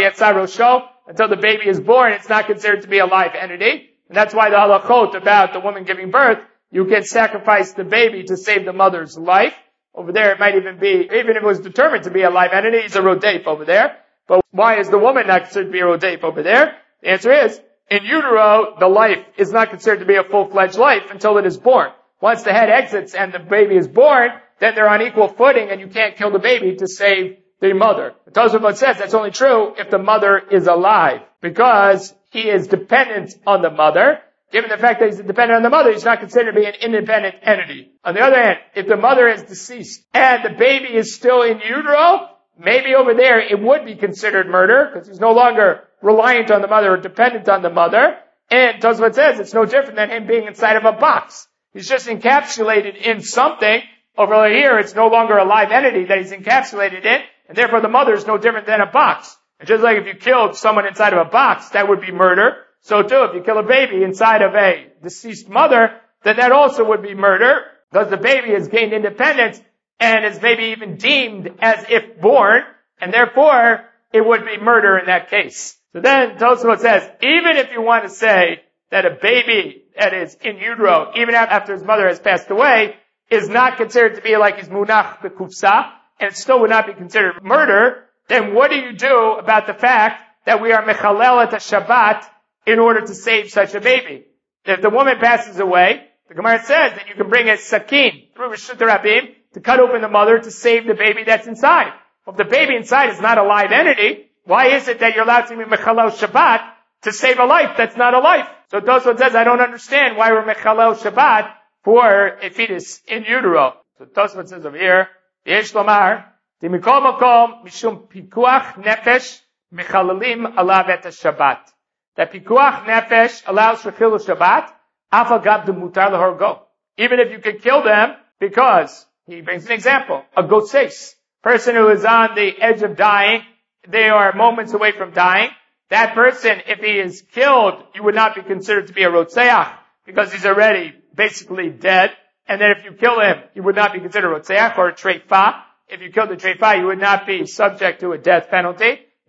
the baby is born, it's not considered to be a live entity. And that's why the halachot about the woman giving birth, you can sacrifice the baby to save the mother's life. Over there, it might even be, even if it was determined to be a live entity, it's a rodeif over there. But why is the woman not considered to be a rodeif over there? The answer is, in utero, the life is not considered to be a full-fledged life until it is born. Once the head exits and the baby is born, then they're on equal footing and you can't kill the baby to save the mother. The Tosafot says that's only true if the mother is alive, because he is dependent on the mother. Given the fact that he's dependent on the mother, he's not considered to be an independent entity. On the other hand, if the mother is deceased and the baby is still in utero, maybe over there it would be considered murder because he's no longer reliant on the mother or dependent on the mother. And Tosafot says it's no different than him being inside of a box. He's just encapsulated in something. Over here, it's no longer a live entity that he's encapsulated in, and therefore the mother is no different than a box. And just like if you killed someone inside of a box, that would be murder. So too, if you kill a baby inside of a deceased mother, then that also would be murder, because the baby has gained independence and is maybe even deemed as if born, and therefore it would be murder in that case. So then Tosafot says, even if you want to say that a baby that is in utero, even after his mother has passed away, is not considered to be like his munach bekufsa, and it still would not be considered murder, then what do you do about the fact that we are mechalel at Shabbat in order to save such a baby? If the woman passes away, the Gemara says that you can bring a sakin through Rishut Rabim to cut open the mother to save the baby that's inside. If the baby inside is not a live entity, why is it that you're allowed to be mechalel Shabbat to save a life that's not a life? So Tosafot says, I don't understand why we're mechalel Shabbat for a fetus in utero. So Tosafot says over here, Yesh Lomar, Dimikol Makom Mishum Pikuach Nefesh Mechalalim Alav Et Shabbat. That Pikuach Nefesh allows for Chilul Shabbat, Afal Gab de Mutar Lahorgo. Even if you could kill them, because, he brings an example, a gotseis, person who is on the edge of dying, they are moments away from dying. That person, if he is killed, you would not be considered to be a Rotzeach, because he's already basically dead. And then if you kill him, you would not be considered a Rotzeach or a Treifa. If you killed the Treifa, you would not be subject to a death penalty.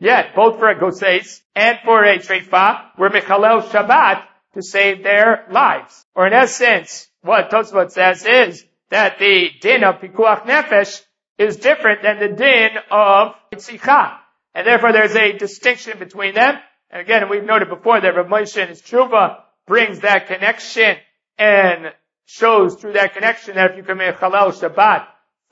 Yet, both for a goseis and for a treifa, we're mechalel Shabbat to save their lives. Or in essence, what Tosfot says is that the din of pikuach nefesh is different than the din of ritzicha. And therefore there's a distinction between them. And again, we've noted before that Rav Moshe in his tshuva brings that connection and shows through that connection that if you commit Chalal Shabbat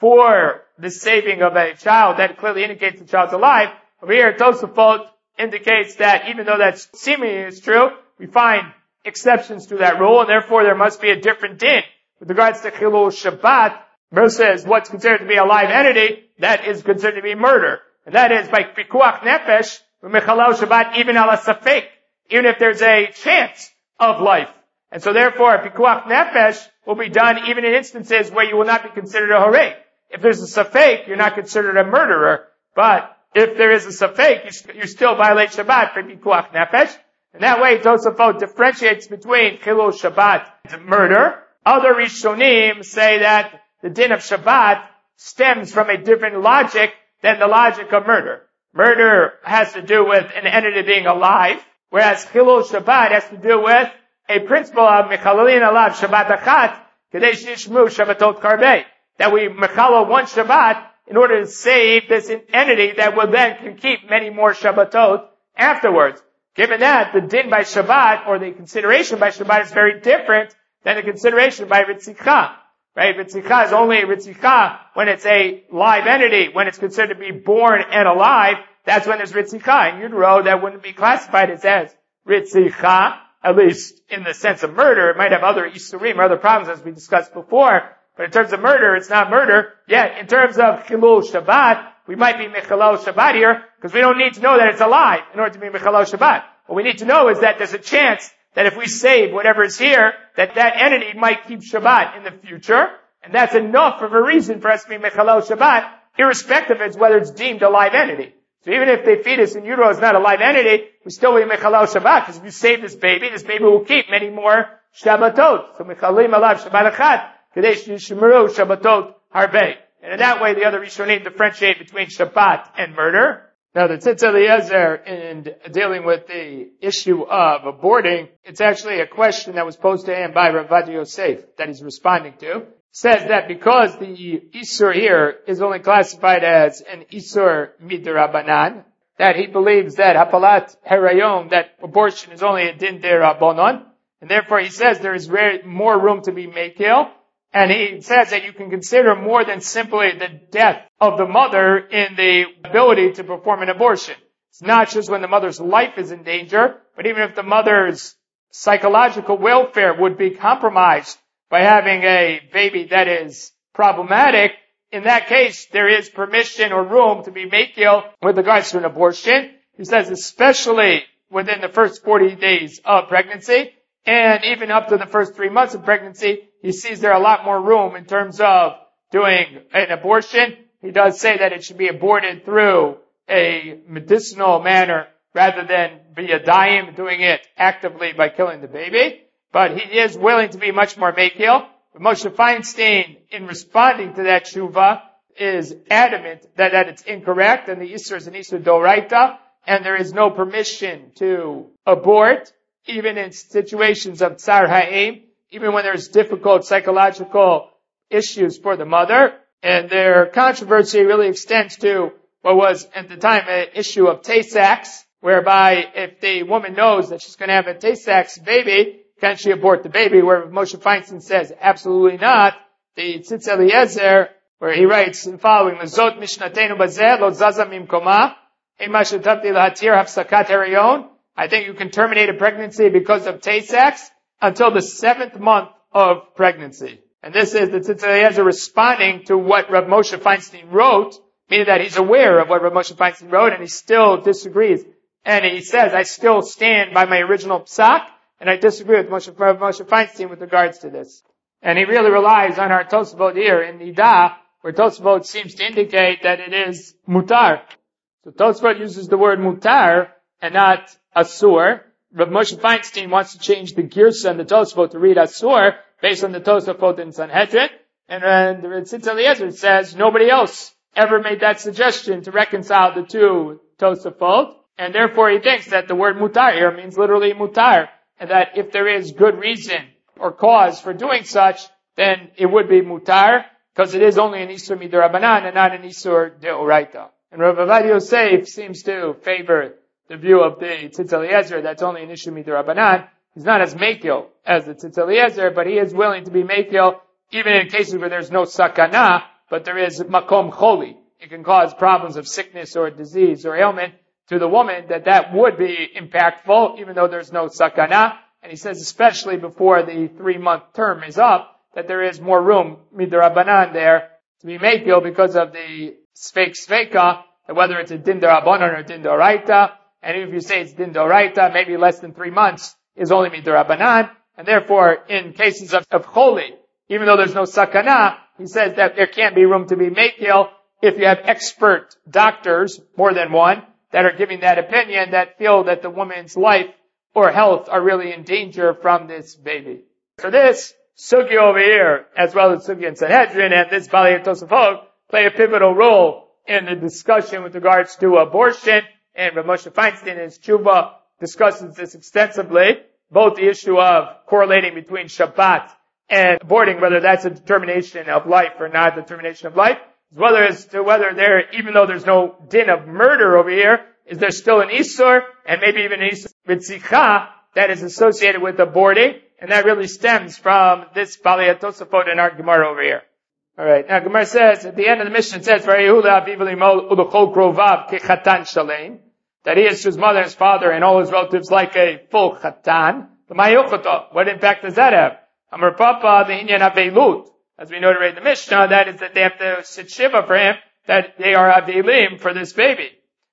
for the saving of a child, that clearly indicates the child's alive. Over here, Tosafot indicates that even though that seemingly is true, we find exceptions to that rule, and therefore there must be a different din. With regards to Chilul Shabbat, versus what's considered to be a live entity, that is considered to be murder. And that is by Pikuach Nefesh, Mechalal Shabbat, even ala Safek, even if there's a chance of life. And so therefore, Pikuach Nefesh will be done even in instances where you will not be considered a Horei. If there's a Safek, you're not considered a murderer. But if there is a Safek, you still violate Shabbat for Pikuach Nefesh. And that way, Tosafot differentiates between Chilul Shabbat and murder. Other Rishonim say that the din of Shabbat stems from a different logic than the logic of murder. Murder has to do with an entity being alive, whereas Chilul Shabbat has to do with a principle of Mechalelin Alav Shabbat Achat, Kadesh Yishmu Shabbatot Karbeh, that we Mechalel one Shabbat in order to save this entity that will then can keep many more Shabbatot afterwards. Given that, the din by Shabbat, or the consideration by Shabbat, is very different than the consideration by Ritzicha. Right? Ritzicha is only Ritzicha when it's a live entity, when it's considered to be born and alive. That's when there's Ritzicha. In utero, that wouldn't be classified as Ritzicha, at least in the sense of murder. It might have other Isurim or other problems as we discussed before. But in terms of murder, it's not murder. Yet, in terms of Chilul Shabbat, we might be Mechalel Shabbat here, because we don't need to know that it's alive in order to be Mechalel Shabbat. What we need to know is that there's a chance that if we save whatever is here, that entity might keep Shabbat in the future. And that's enough of a reason for us to be Mechalel Shabbat, irrespective of whether it's deemed a live entity. So even if the fetus in utero is not a live entity, we still be Mechalel Shabbat, because if you save this baby will keep many more Shabbatot. So Mechalim Alav Shabbat Achat, Kadesh Yishmeru Shabbatot Harbeh. And in that way, the other Rishonim differentiate between Shabbat and murder. Now, the Tzitz Eliezer, in dealing with the issue of aborting, it's actually a question that was posed to him by Rav Ovadia Yosef that he's responding to. Says that because the Isur here is only classified as an Isur Midrabanan, that he believes that Hapalat Herayon, that abortion is only a Din Derabanan, and therefore he says there is more room to be Mekil. And he says that you can consider more than simply the death of the mother in the ability to perform an abortion. It's not just when the mother's life is in danger, but even if the mother's psychological welfare would be compromised by having a baby that is problematic, in that case, there is permission or room to be mekil with regards to an abortion. He says especially within the first 40 days of pregnancy, and even up to the first 3 months of pregnancy, he sees there a lot more room in terms of doing an abortion. He does say that it should be aborted through a medicinal manner rather than via daim, doing it actively by killing the baby. But he is willing to be much more mekil. But Moshe Feinstein, in responding to that tshuva, is adamant that it's incorrect, and the Isur is an Isur Doraita, and there is no permission to abort, even in situations of Tsar Ha'im, even when there's difficult psychological issues for the mother. And their controversy really extends to what was at the time an issue of Tay-Sachs, whereby if the woman knows that she's going to have a Tay-Sachs baby, can she abort the baby? Where Moshe Feinstein says, absolutely not. The Tzitz Eliezer, where he writes in following, L'zot mishnatenu bazeh lo zaza mimkoma, ein ma shetavti lahatir hafsakat herion. I think you can terminate a pregnancy because of Tay-Sachs until the 7th month of pregnancy. And this is the Tzitz Eliezer responding to what Rav Moshe Feinstein wrote, meaning that he's aware of what Rav Moshe Feinstein wrote, and he still disagrees. And he says, I still stand by my original psak, and I disagree with Rav Moshe Feinstein with regards to this. And he really relies on our Tosafot here in Nida, where Tosafot seems to indicate that it is mutar. So Tosafot uses the word mutar and not asur. Rav Moshe Feinstein wants to change the girsa and the Tosafot to read asur based on the Tosafot in Sanhedrin. And the Tzitz Eliezer says nobody else ever made that suggestion to reconcile the two Tosafot, and therefore he thinks that the word mutar here means literally mutar, and that if there is good reason or cause for doing such, then it would be mutar, because it is only an isur midirabanan and not an isur deoraita. And Rav Avad Yosef seems to favor the view of the Tzitz Eliezer that's only an isur midirabanan. He's not as makil as the Tzitz Eliezer, but he is willing to be makil even in cases where there's no sakana, but there is makom choli. It can cause problems of sickness or disease or ailment to the woman, that would be impactful, even though there's no sakana. And he says especially before the 3-month term is up, that there is more room, midrabanan, there to be makil because of the sfeik sveka, whether it's a din darabanan or din doraita. And even if you say it's din doraita, maybe less than 3 months is only midrabanan. And therefore, in cases of choli, even though there's no sakana, he says that there can't be room to be makil if you have expert doctors, more than one, that are giving that opinion, that feel that the woman's life or health are really in danger from this baby. So this sugi over here, as well as sugi in Sanhedrin and this Balei Tosafot, play a pivotal role in the discussion with regards to abortion. And Rav Moshe Feinstein in his tshuva discusses this extensively, both the issue of correlating between Shabbat and aborting, whether that's a determination of life or not a determination of life, as to whether there, even though there's no din of murder over here, is there still an isur, and maybe even an isur b'tzicha that is associated with aborting, and that really stems from this Balei Tosafot in our Gemara over here. Alright, now Gemara says, at the end of the mission, it says, that he is to his mother and his father and all his relatives like a full chatan. What impact does that have? Amar Papa, the Inyan Avelut. As we know to read the Mishnah, that is that they have to sit shiva for him, that they are Avelim for this baby.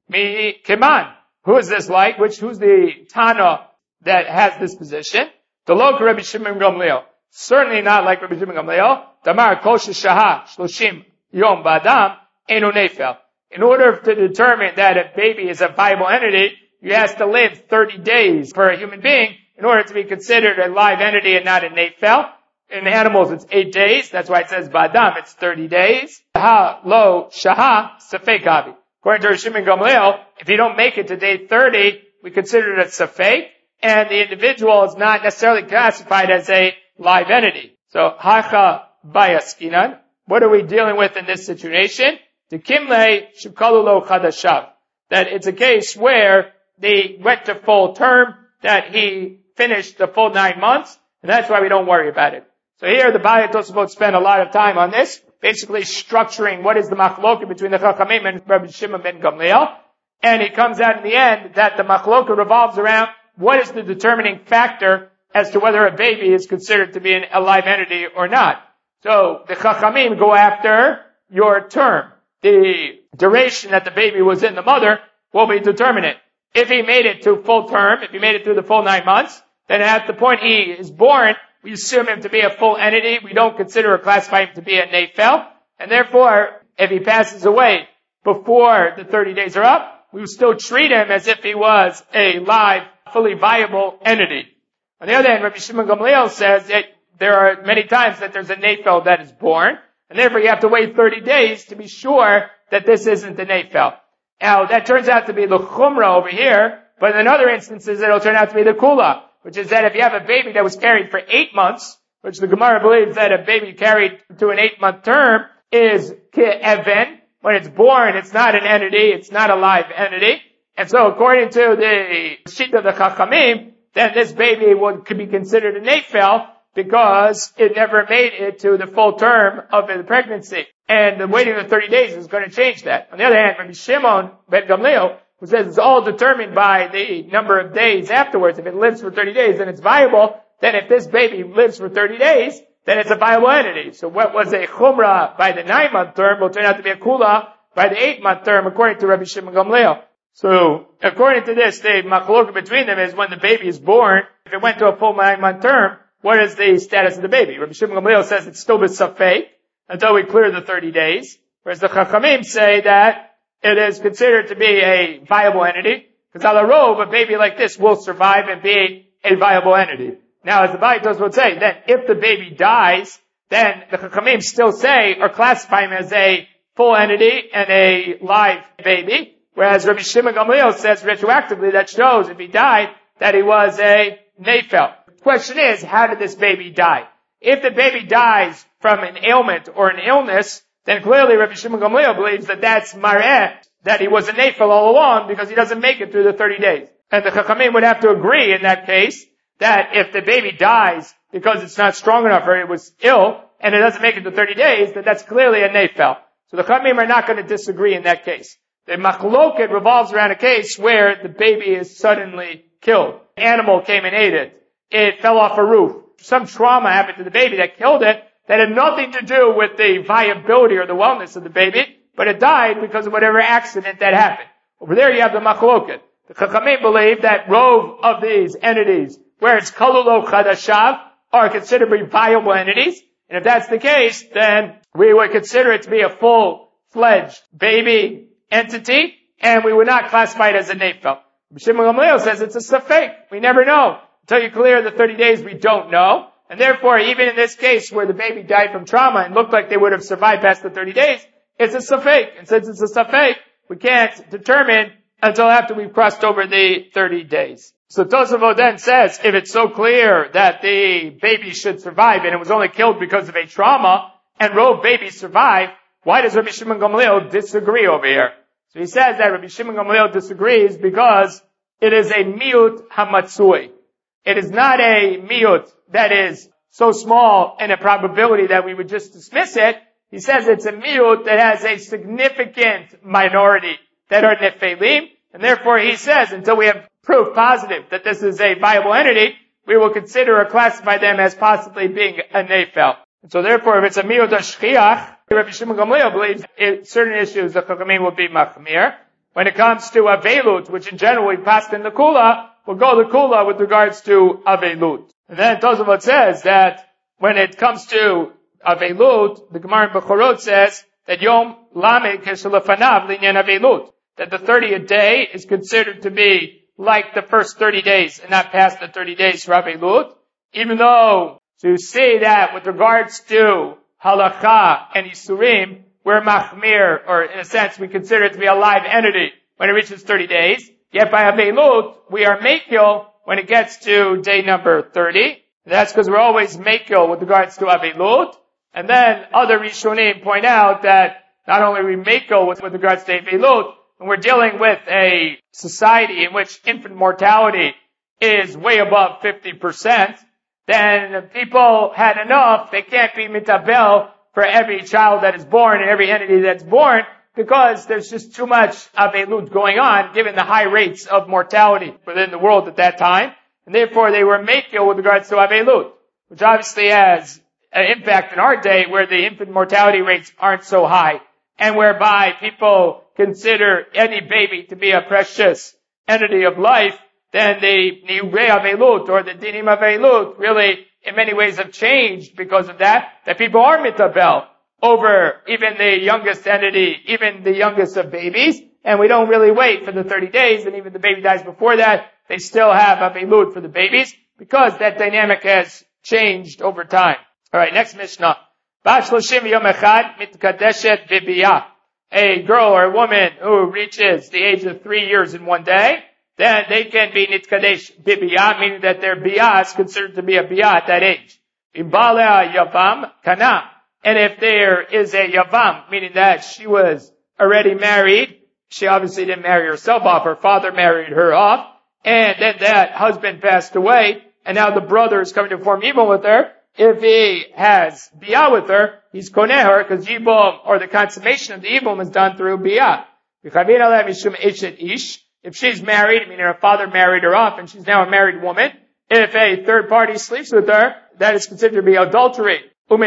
Mi Kiman. Who is this like? Who's the Tana that has this position? The local Rabbi Shimon Gamliel. Certainly not like Rabbi Shimon Gamliel. Damar Kol Sheshaha Shloshim Yom Badam Enu Nefel. In order to determine that a baby is a viable entity, you have to live 30 days for a human being in order to be considered a live entity and not a nefel. In animals, it's 8 days. That's why it says badam. It's 30 days. Ha lo shaha safek avi. According to Shimon Gamliel, if you don't make it to day 30, we consider it a safek, and the individual is not necessarily classified as a live entity. So hacha bayaskinan. What are we dealing with in this situation? The kimle shikalu lo chadashav. That it's a case where they went to full term, that he finished the full 9 months, and that's why we don't worry about it. So here the Balei Tosafot spent a lot of time on this, basically structuring what is the machloka between the Chachamim and Rabbi Shimon ben Gamliel, and he comes out in the end that the machloka revolves around what is the determining factor as to whether a baby is considered to be a live entity or not. So the Chachamim go after your term. The duration that the baby was in the mother will be determinant. If he made it to full term, if he made it through the full 9 months, then at the point he is born, we assume him to be a full entity. We don't consider or classify him to be a nefel. And therefore, if he passes away before the 30 days are up, we will still treat him as if he was a live, fully viable entity. On the other hand, Rabbi Shimon Gamliel says that there are many times that there's a nefel that is born, and therefore you have to wait 30 days to be sure that this isn't the nefel. Now, that turns out to be the chumrah over here, but in other instances it'll turn out to be the kula, which is that if you have a baby that was carried for 8 months, which the Gemara believes that a baby carried to an 8-month term is ke'even. When it's born, it's not an entity, it's not a live entity. And so according to the sheet of the Chachamim, then this baby could be considered a nefel because it never made it to the full term of the pregnancy. And the waiting of 30 days is going to change that. On the other hand, Rabbi Shimon ben Gamliel, who says it's all determined by the number of days afterwards. If it lives for 30 days, then it's viable. Then if this baby lives for 30 days, then it's a viable entity. So what was a chumrah by the 9-month term will turn out to be a kula by the 8-month term, according to Rabbi Shimon Gamliel. So, according to this, the machloka between them is when the baby is born, if it went to a full 9-month term, what is the status of the baby? Rabbi Shimon Gamliel says it's still b'safek until we clear the 30 days, whereas the Chachamim say that it is considered to be a viable entity, because al harov, a baby like this will survive and be a viable entity. Now, as the Balei Tosafot say, then if the baby dies, then the Chachamim still say, or classify him as a full entity and a live baby, Whereas Rabbi Shimon Gamliel says retroactively that shows if he died that he was a nefel. The question is, how did this baby die? If the baby dies from an ailment or an illness, then clearly Rabbi Shimon Gamliel believes that that's mareh, that he was a nefel all along because he doesn't make it through the 30 days. And the Chachamim would have to agree in that case that if the baby dies because it's not strong enough or it was ill and it doesn't make it to 30 days, then that's clearly a nefel. So the Chachamim are not going to disagree in that case. The machloket revolves around a case where the baby is suddenly killed. An animal came and ate it. It fell off a roof. Some trauma happened to the baby that killed it that had nothing to do with the viability or the wellness of the baby, but it died because of whatever accident that happened. Over there you have the machloket. The Chachamim believe that rove of these entities, where it's kalulo chadashav, are considered to be viable entities. And if that's the case, then we would consider it to be a full-fledged baby entity, and we would not classify it as a nefel. Shimon Gamliel says it's a safek. We never know. Until you clear the 30 days, we don't know. And therefore, even in this case where the baby died from trauma and looked like they would have survived past the 30 days, it's a safek. And since it's a safek, we can't determine until after we've crossed over the 30 days. So Tosafot then says, if it's so clear that the baby should survive and it was only killed because of a trauma, and rove babies survive, why does Rabbi Shimon Gamliel disagree over here? So he says that Rabbi Shimon Gamliel disagrees because it is a miut hamatzui. It is not a miut that is so small in a probability that we would just dismiss it. He says it's a miut that has a significant minority that are nefelim, and therefore he says until we have proof positive that this is a viable entity, we will consider or classify them as possibly being a nefel. And so therefore, if it's a miut shchiach, Rabbi Shimon Gamliel believes in certain issues the Chachamim will be machmir. When it comes to avelut, which in general we passed in the kula, we'll go the kula with regards to avelut. And then Tosafot says that when it comes to avelut, the Gemara in Bechorot says that yom lamed keshelafanav linyan avelut, that the 30th day is considered to be like the first 30 days and not past the 30 days for avelut, even though to say that with regards to halakha and isurim, we're machmir, or in a sense we consider it to be a live entity when it reaches 30 days. Yet by avelut, we are makil when it gets to day number 30. And that's because we're always makil with regards to avelut. And then other Rishonim point out that not only are we makil with regards to avelut, and we're dealing with a society in which infant mortality is way above 50%, then people had enough, they can't be mitabel for every child that is born and every entity that's born, because there's just too much avelut going on, given the high rates of mortality within the world at that time. And therefore they were makil with regards to avelut, which obviously has an impact in our day where the infant mortality rates aren't so high, and whereby people consider any baby to be a precious entity of life. Then the Nirei Avelut or the Dinim Avelut really in many ways have changed because of that people are mitabel over even the youngest entity, even the youngest of babies, and we don't really wait for the 30 days, and even the baby dies before that, they still have Avelut for the babies, because that dynamic has changed over time. Alright, next Mishnah. Bat Shloshim Yom Echad Mitkadeshet Bibiyah. A girl or a woman who reaches the age of 3 years in one day, then they can be nitkadesh bibiyah, meaning that their biyah is considered to be a biyah at that age. Imbalea yavam kana. And if there is a yavam, meaning that she was already married, she obviously didn't marry herself off, her father married her off, and then that husband passed away, and now the brother is coming to form yibum with her. If he has biyah with her, he's koneh her, because yibum, or the consummation of the yibum, is done through biyah. If she's married, meaning her father married her off, and she's now a married woman, if a third party sleeps with her, that is considered to be adultery.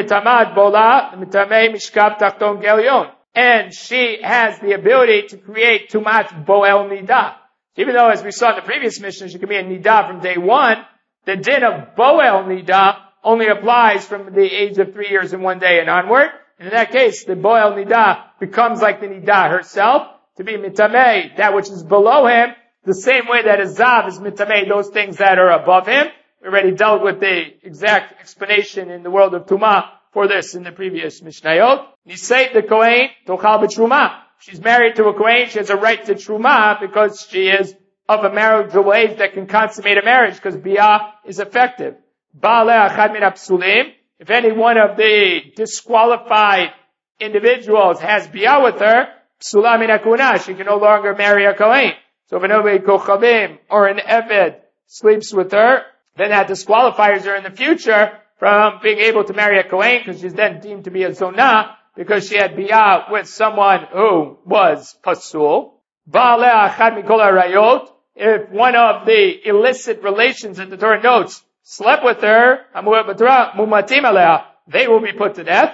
And she has the ability to create tumat boel nidah. Even though, as we saw in the previous mission, she can be a nidah from day one, the din of boel nidah only applies from the age of 3 years and 1 day and onward. And in that case, the boel nidah becomes like the nidah herself, to be mitamei, that which is below him, the same way that a zav is mitamei, those things that are above him. We already dealt with the exact explanation in the world of Tumah for this in the previous Mishnayot. Niseit the Kohen tochal b'truma. she's married to a Kohen, she has a right to Truma because she is of a marital age that can consummate a marriage because Biyah is effective. Ba'aleh achad min hapsulim. If any one of the disqualified individuals has Biyah with her, psula min hakuna, she can no longer marry a Kohen. So if an Oved Kochavim or an Eved sleeps with her, then that disqualifies her in the future from being able to marry a Kohen because she's then deemed to be a Zonah because she had Biyah with someone who was Pasul. Ba'aleh achad mikol harayot. If one of the illicit relations that the Torah notes slept with her, mumatim aleh, they will be put to death.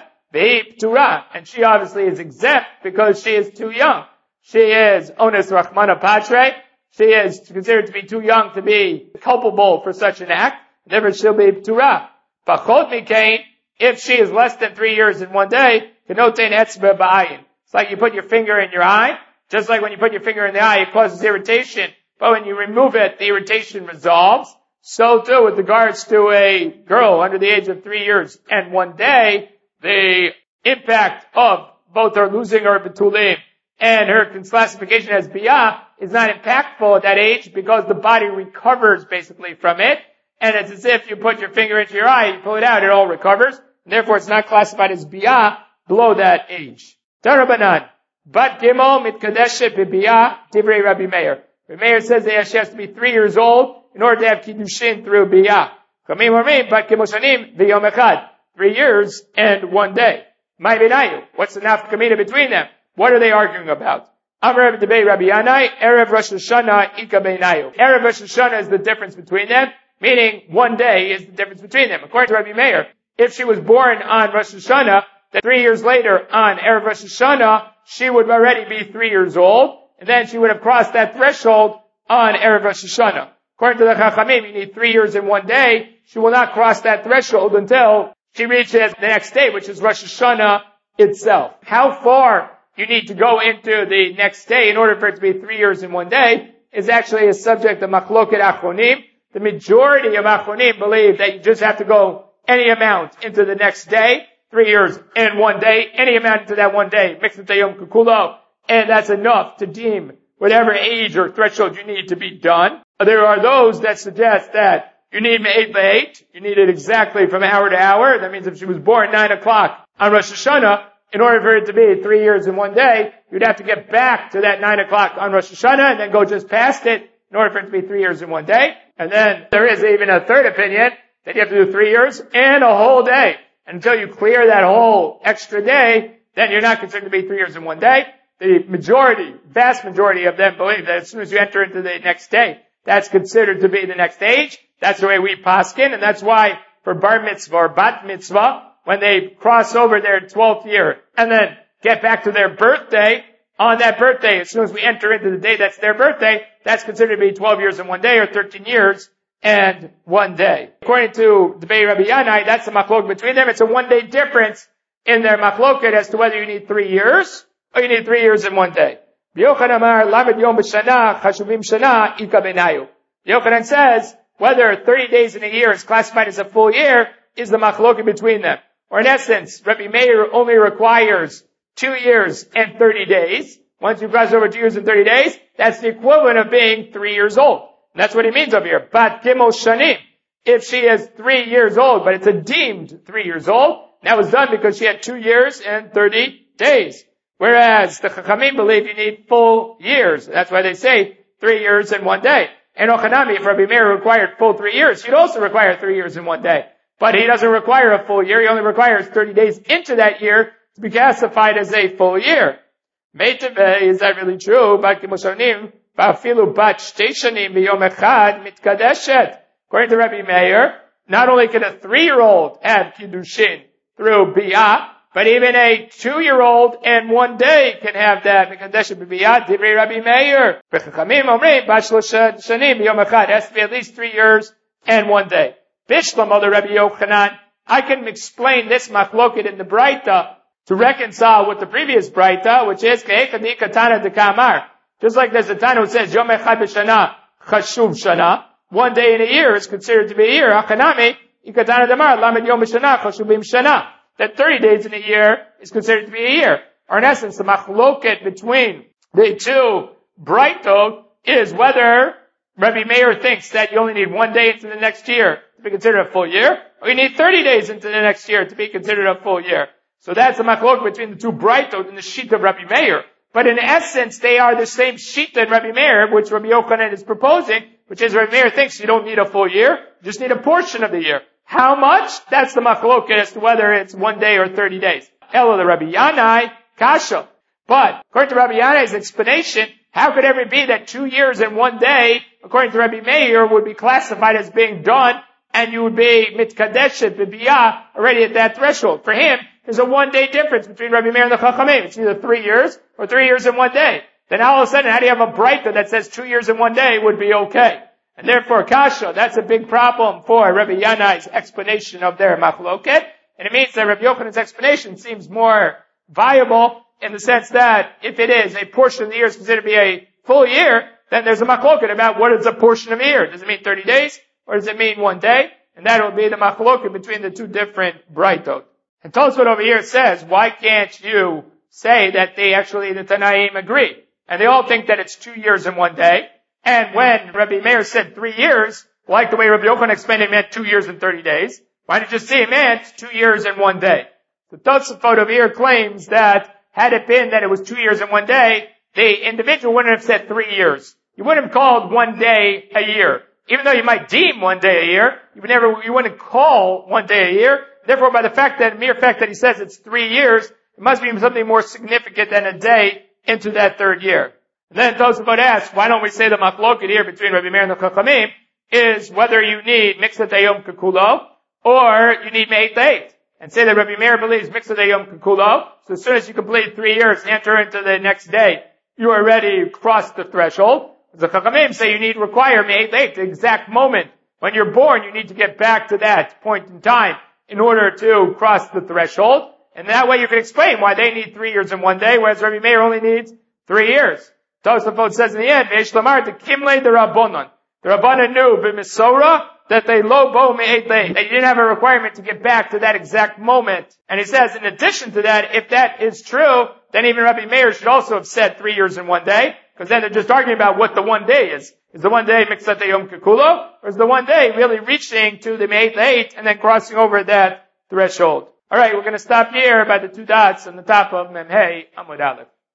And she obviously is exempt because she is too young. She is ones rachmana patre. She is considered to be too young to be culpable for such an act. Therefore, she'll be p'tura. Pachot mikein, if she is less than 3 years in one day, kenotein etzba ba'ayin. It's like you put your finger in your eye. Just like when you put your finger in the eye, it causes irritation. But when you remove it, the irritation resolves. So too with regards to a girl under the age of 3 years and 1 day, the impact of both her losing her betulim and her classification as biyah is not impactful at that age because the body recovers basically from it. And it's as if you put your finger into your eye, you pull it out, it all recovers. And therefore it's not classified as biyah below that age. Tarabanan. Bat gimel mitkadeshet b'biyah divrei Rabbi Meir. Rabbi Meir says that she has to be 3 years old in order to have kiddushin through biyah. Kamim ormim bat gimel shanim v'yom echad. 3 years and 1 day. My benayu. What's the nafkamina between them? What are they arguing about? Amar debei Rabbi Yanai, Erev Rosh Hashanah ika benayu. Erev Rosh Hashanah is the difference between them, meaning 1 day is the difference between them. According to Rabbi Meir, if she was born on Rosh Hashanah, then 3 years later on Erev Rosh Hashanah, she would already be 3 years old, and then she would have crossed that threshold on Erev Rosh Hashanah. According to the Chachamim, you need 3 years and 1 day. She will not cross that threshold until she reaches the next day, which is Rosh Hashanah itself. How far you need to go into the next day in order for it to be 3 years and 1 day is actually a subject of Machloket Achronim. The majority of Achronim believe that you just have to go any amount into the next day, 3 years and 1 day, any amount into that 1 day, Mixat Yom Kukulo, and that's enough to deem whatever age or threshold you need to be done. There are those that suggest that you need Me'et Le'et. You need it exactly from hour to hour. That means if she was born 9 o'clock on Rosh Hashanah, in order for it to be 3 years and 1 day, you'd have to get back to that 9 o'clock on Rosh Hashanah and then go just past it in order for it to be 3 years and 1 day. And then there is even a third opinion that you have to do 3 years and a whole day. Until you clear that whole extra day, then you're not considered to be 3 years and 1 day. The vast majority of them believe that as soon as you enter into the next day, that's considered to be the next age. That's the way we paskin, and that's why for bar mitzvah or bat mitzvah, when they cross over their 12th year and then get back to their birthday, on that birthday, as soon as we enter into the day that's their birthday, that's considered to be 12 years and 1 day or 13 years and 1 day. According to the Debei Rabbi Yanai, that's the machlok between them. It's a 1 day difference in their machloket as to whether you need 3 years or you need 3 years and 1 day. Yochanan says, whether 30 days in a year is classified as a full year is the machloket between them. Or in essence, Rabbi Meir only requires 2 years and 30 days. Once you cross over 2 years and 30 days, that's the equivalent of being 3 years old. And that's what he means over here. Bat gimel shanim. If she is 3 years old, but it's a deemed 3 years old, that was done because she had 2 years and 30 days. Whereas the Chachamim believe you need full years. That's why they say 3 years and 1 day. And Ochanami, if Rabbi Meir required full 3 years, he'd also require 3 years and 1 day. But he doesn't require a full year. He only requires 30 days into that year to be classified as a full year. Meitave, is that really true? Bat kimoshanim, ba'afilu bat shteishanim v'yom echad mitkadeshet. According to Rabbi Meir, not only can a 3-year-old have kiddushin through biyah, but even a 2-year-old and 1 day can have that. Mikadeshet b'biyah, divrei Rabbi Meir. V'chachamim omrim, bat shlosha shanim v'yom echad. It has to be at least 3 years and 1 day. Bishlam, other Rabbi Yochanan, I can explain this machloket in the Braita to reconcile with the previous Braita, which is Ke'echadi Katana de Kamar. Just like there's a Tana who says Yom Echad B'Shana Chashuv Shana, 1 day in a year is considered to be a year. Achanami Ikatana Damar Lamed Yom B'Shana Chashuvim Shana. That 30 days in a year is considered to be a year. or in essence, the machloket between the two Braitot is whether Rabbi Meir thinks that you only need 1 day into the next year to be considered a full year, or you need 30 days into the next year to be considered a full year. So that's the machloket between the two Braitot and the sheet of Rabbi Meir. But in essence, they are the same sheet in Rabbi Meir, which Rabbi Yochanan is proposing, which is Rabbi Meir thinks you don't need a full year, you just need a portion of the year. How much? That's the machloket as to whether it's 1 day or 30 days. Elo the Rabbi Yanai, kasha. But, according to Rabbi Yanai's explanation, how could it be that 2 years and 1 day, according to Rabbi Meir, would be classified as being done, and you would be mitkadeshet b'biyah already at that threshold? For him, there's a 1 day difference between Rabbi Meir and the Chachamim. It's either 3 years or 3 years and 1 day. Then all of a sudden, how do you have a Braita that says 2 years and 1 day would be okay? And therefore, kasha, that's a big problem for Rabbi Yanai's explanation of their machloket. And it means that Rabbi Yochanan's explanation seems more viable in the sense that if it is a portion of the year is considered to be a full year, then there's a machloket about what is a portion of a year. Does it mean 30 days? Or does it mean 1 day? And that will be the machloket between the two different Braitot. And Tosfot over here says, why can't you say that the Tanaim agree? And they all think that it's 2 years and 1 day. And when Rabbi Meir said 3 years, like the way Rabbi Yochanan explained it meant 2 years and 30 days, why did you just say it meant 2 years and 1 day? The Tosfot over here claims that had it been that it was 2 years and 1 day, the individual wouldn't have said 3 years. You wouldn't have called 1 day a year. Even though you might deem 1 day a year, you wouldn't call 1 day a year. Therefore, by the mere fact that he says it's 3 years, it must be something more significant than a day into that third year. And then Tosfot asks, why don't we say the machloket here between Rabbi Meir and the Chachamim is whether you need Mixat Hayom Kekulo or you need Me'et Eight. And say that Rabbi Meir believes Mixat Hayom Kekulo, so as soon as you complete 3 years, enter into the next day, you already crossed the threshold. The Chachamim say you need require Me'et Eight, the exact moment. When you're born, you need to get back to that point in time in order to cross the threshold. And that way you can explain why they need 3 years and 1 day, whereas Rabbi Meir only needs 3 years. Tosafot says in the end, V'yesh lamar the kimle the Rabbanon. The Rabbanon knew b'misora that they lo bo me'et eight. They didn't have a requirement to get back to that exact moment. And he says, in addition to that, if that is true, then even Rabbi Meir should also have said 3 years and 1 day, because then they're just arguing about what the 1 day is. Is the 1 day Mixat Hayom Kekulo, or is the 1 day really reaching to the Me'et Eight and then crossing over that threshold? Alright, we're going to stop here by the 2 dots on the top of Memhei Amud Aleph.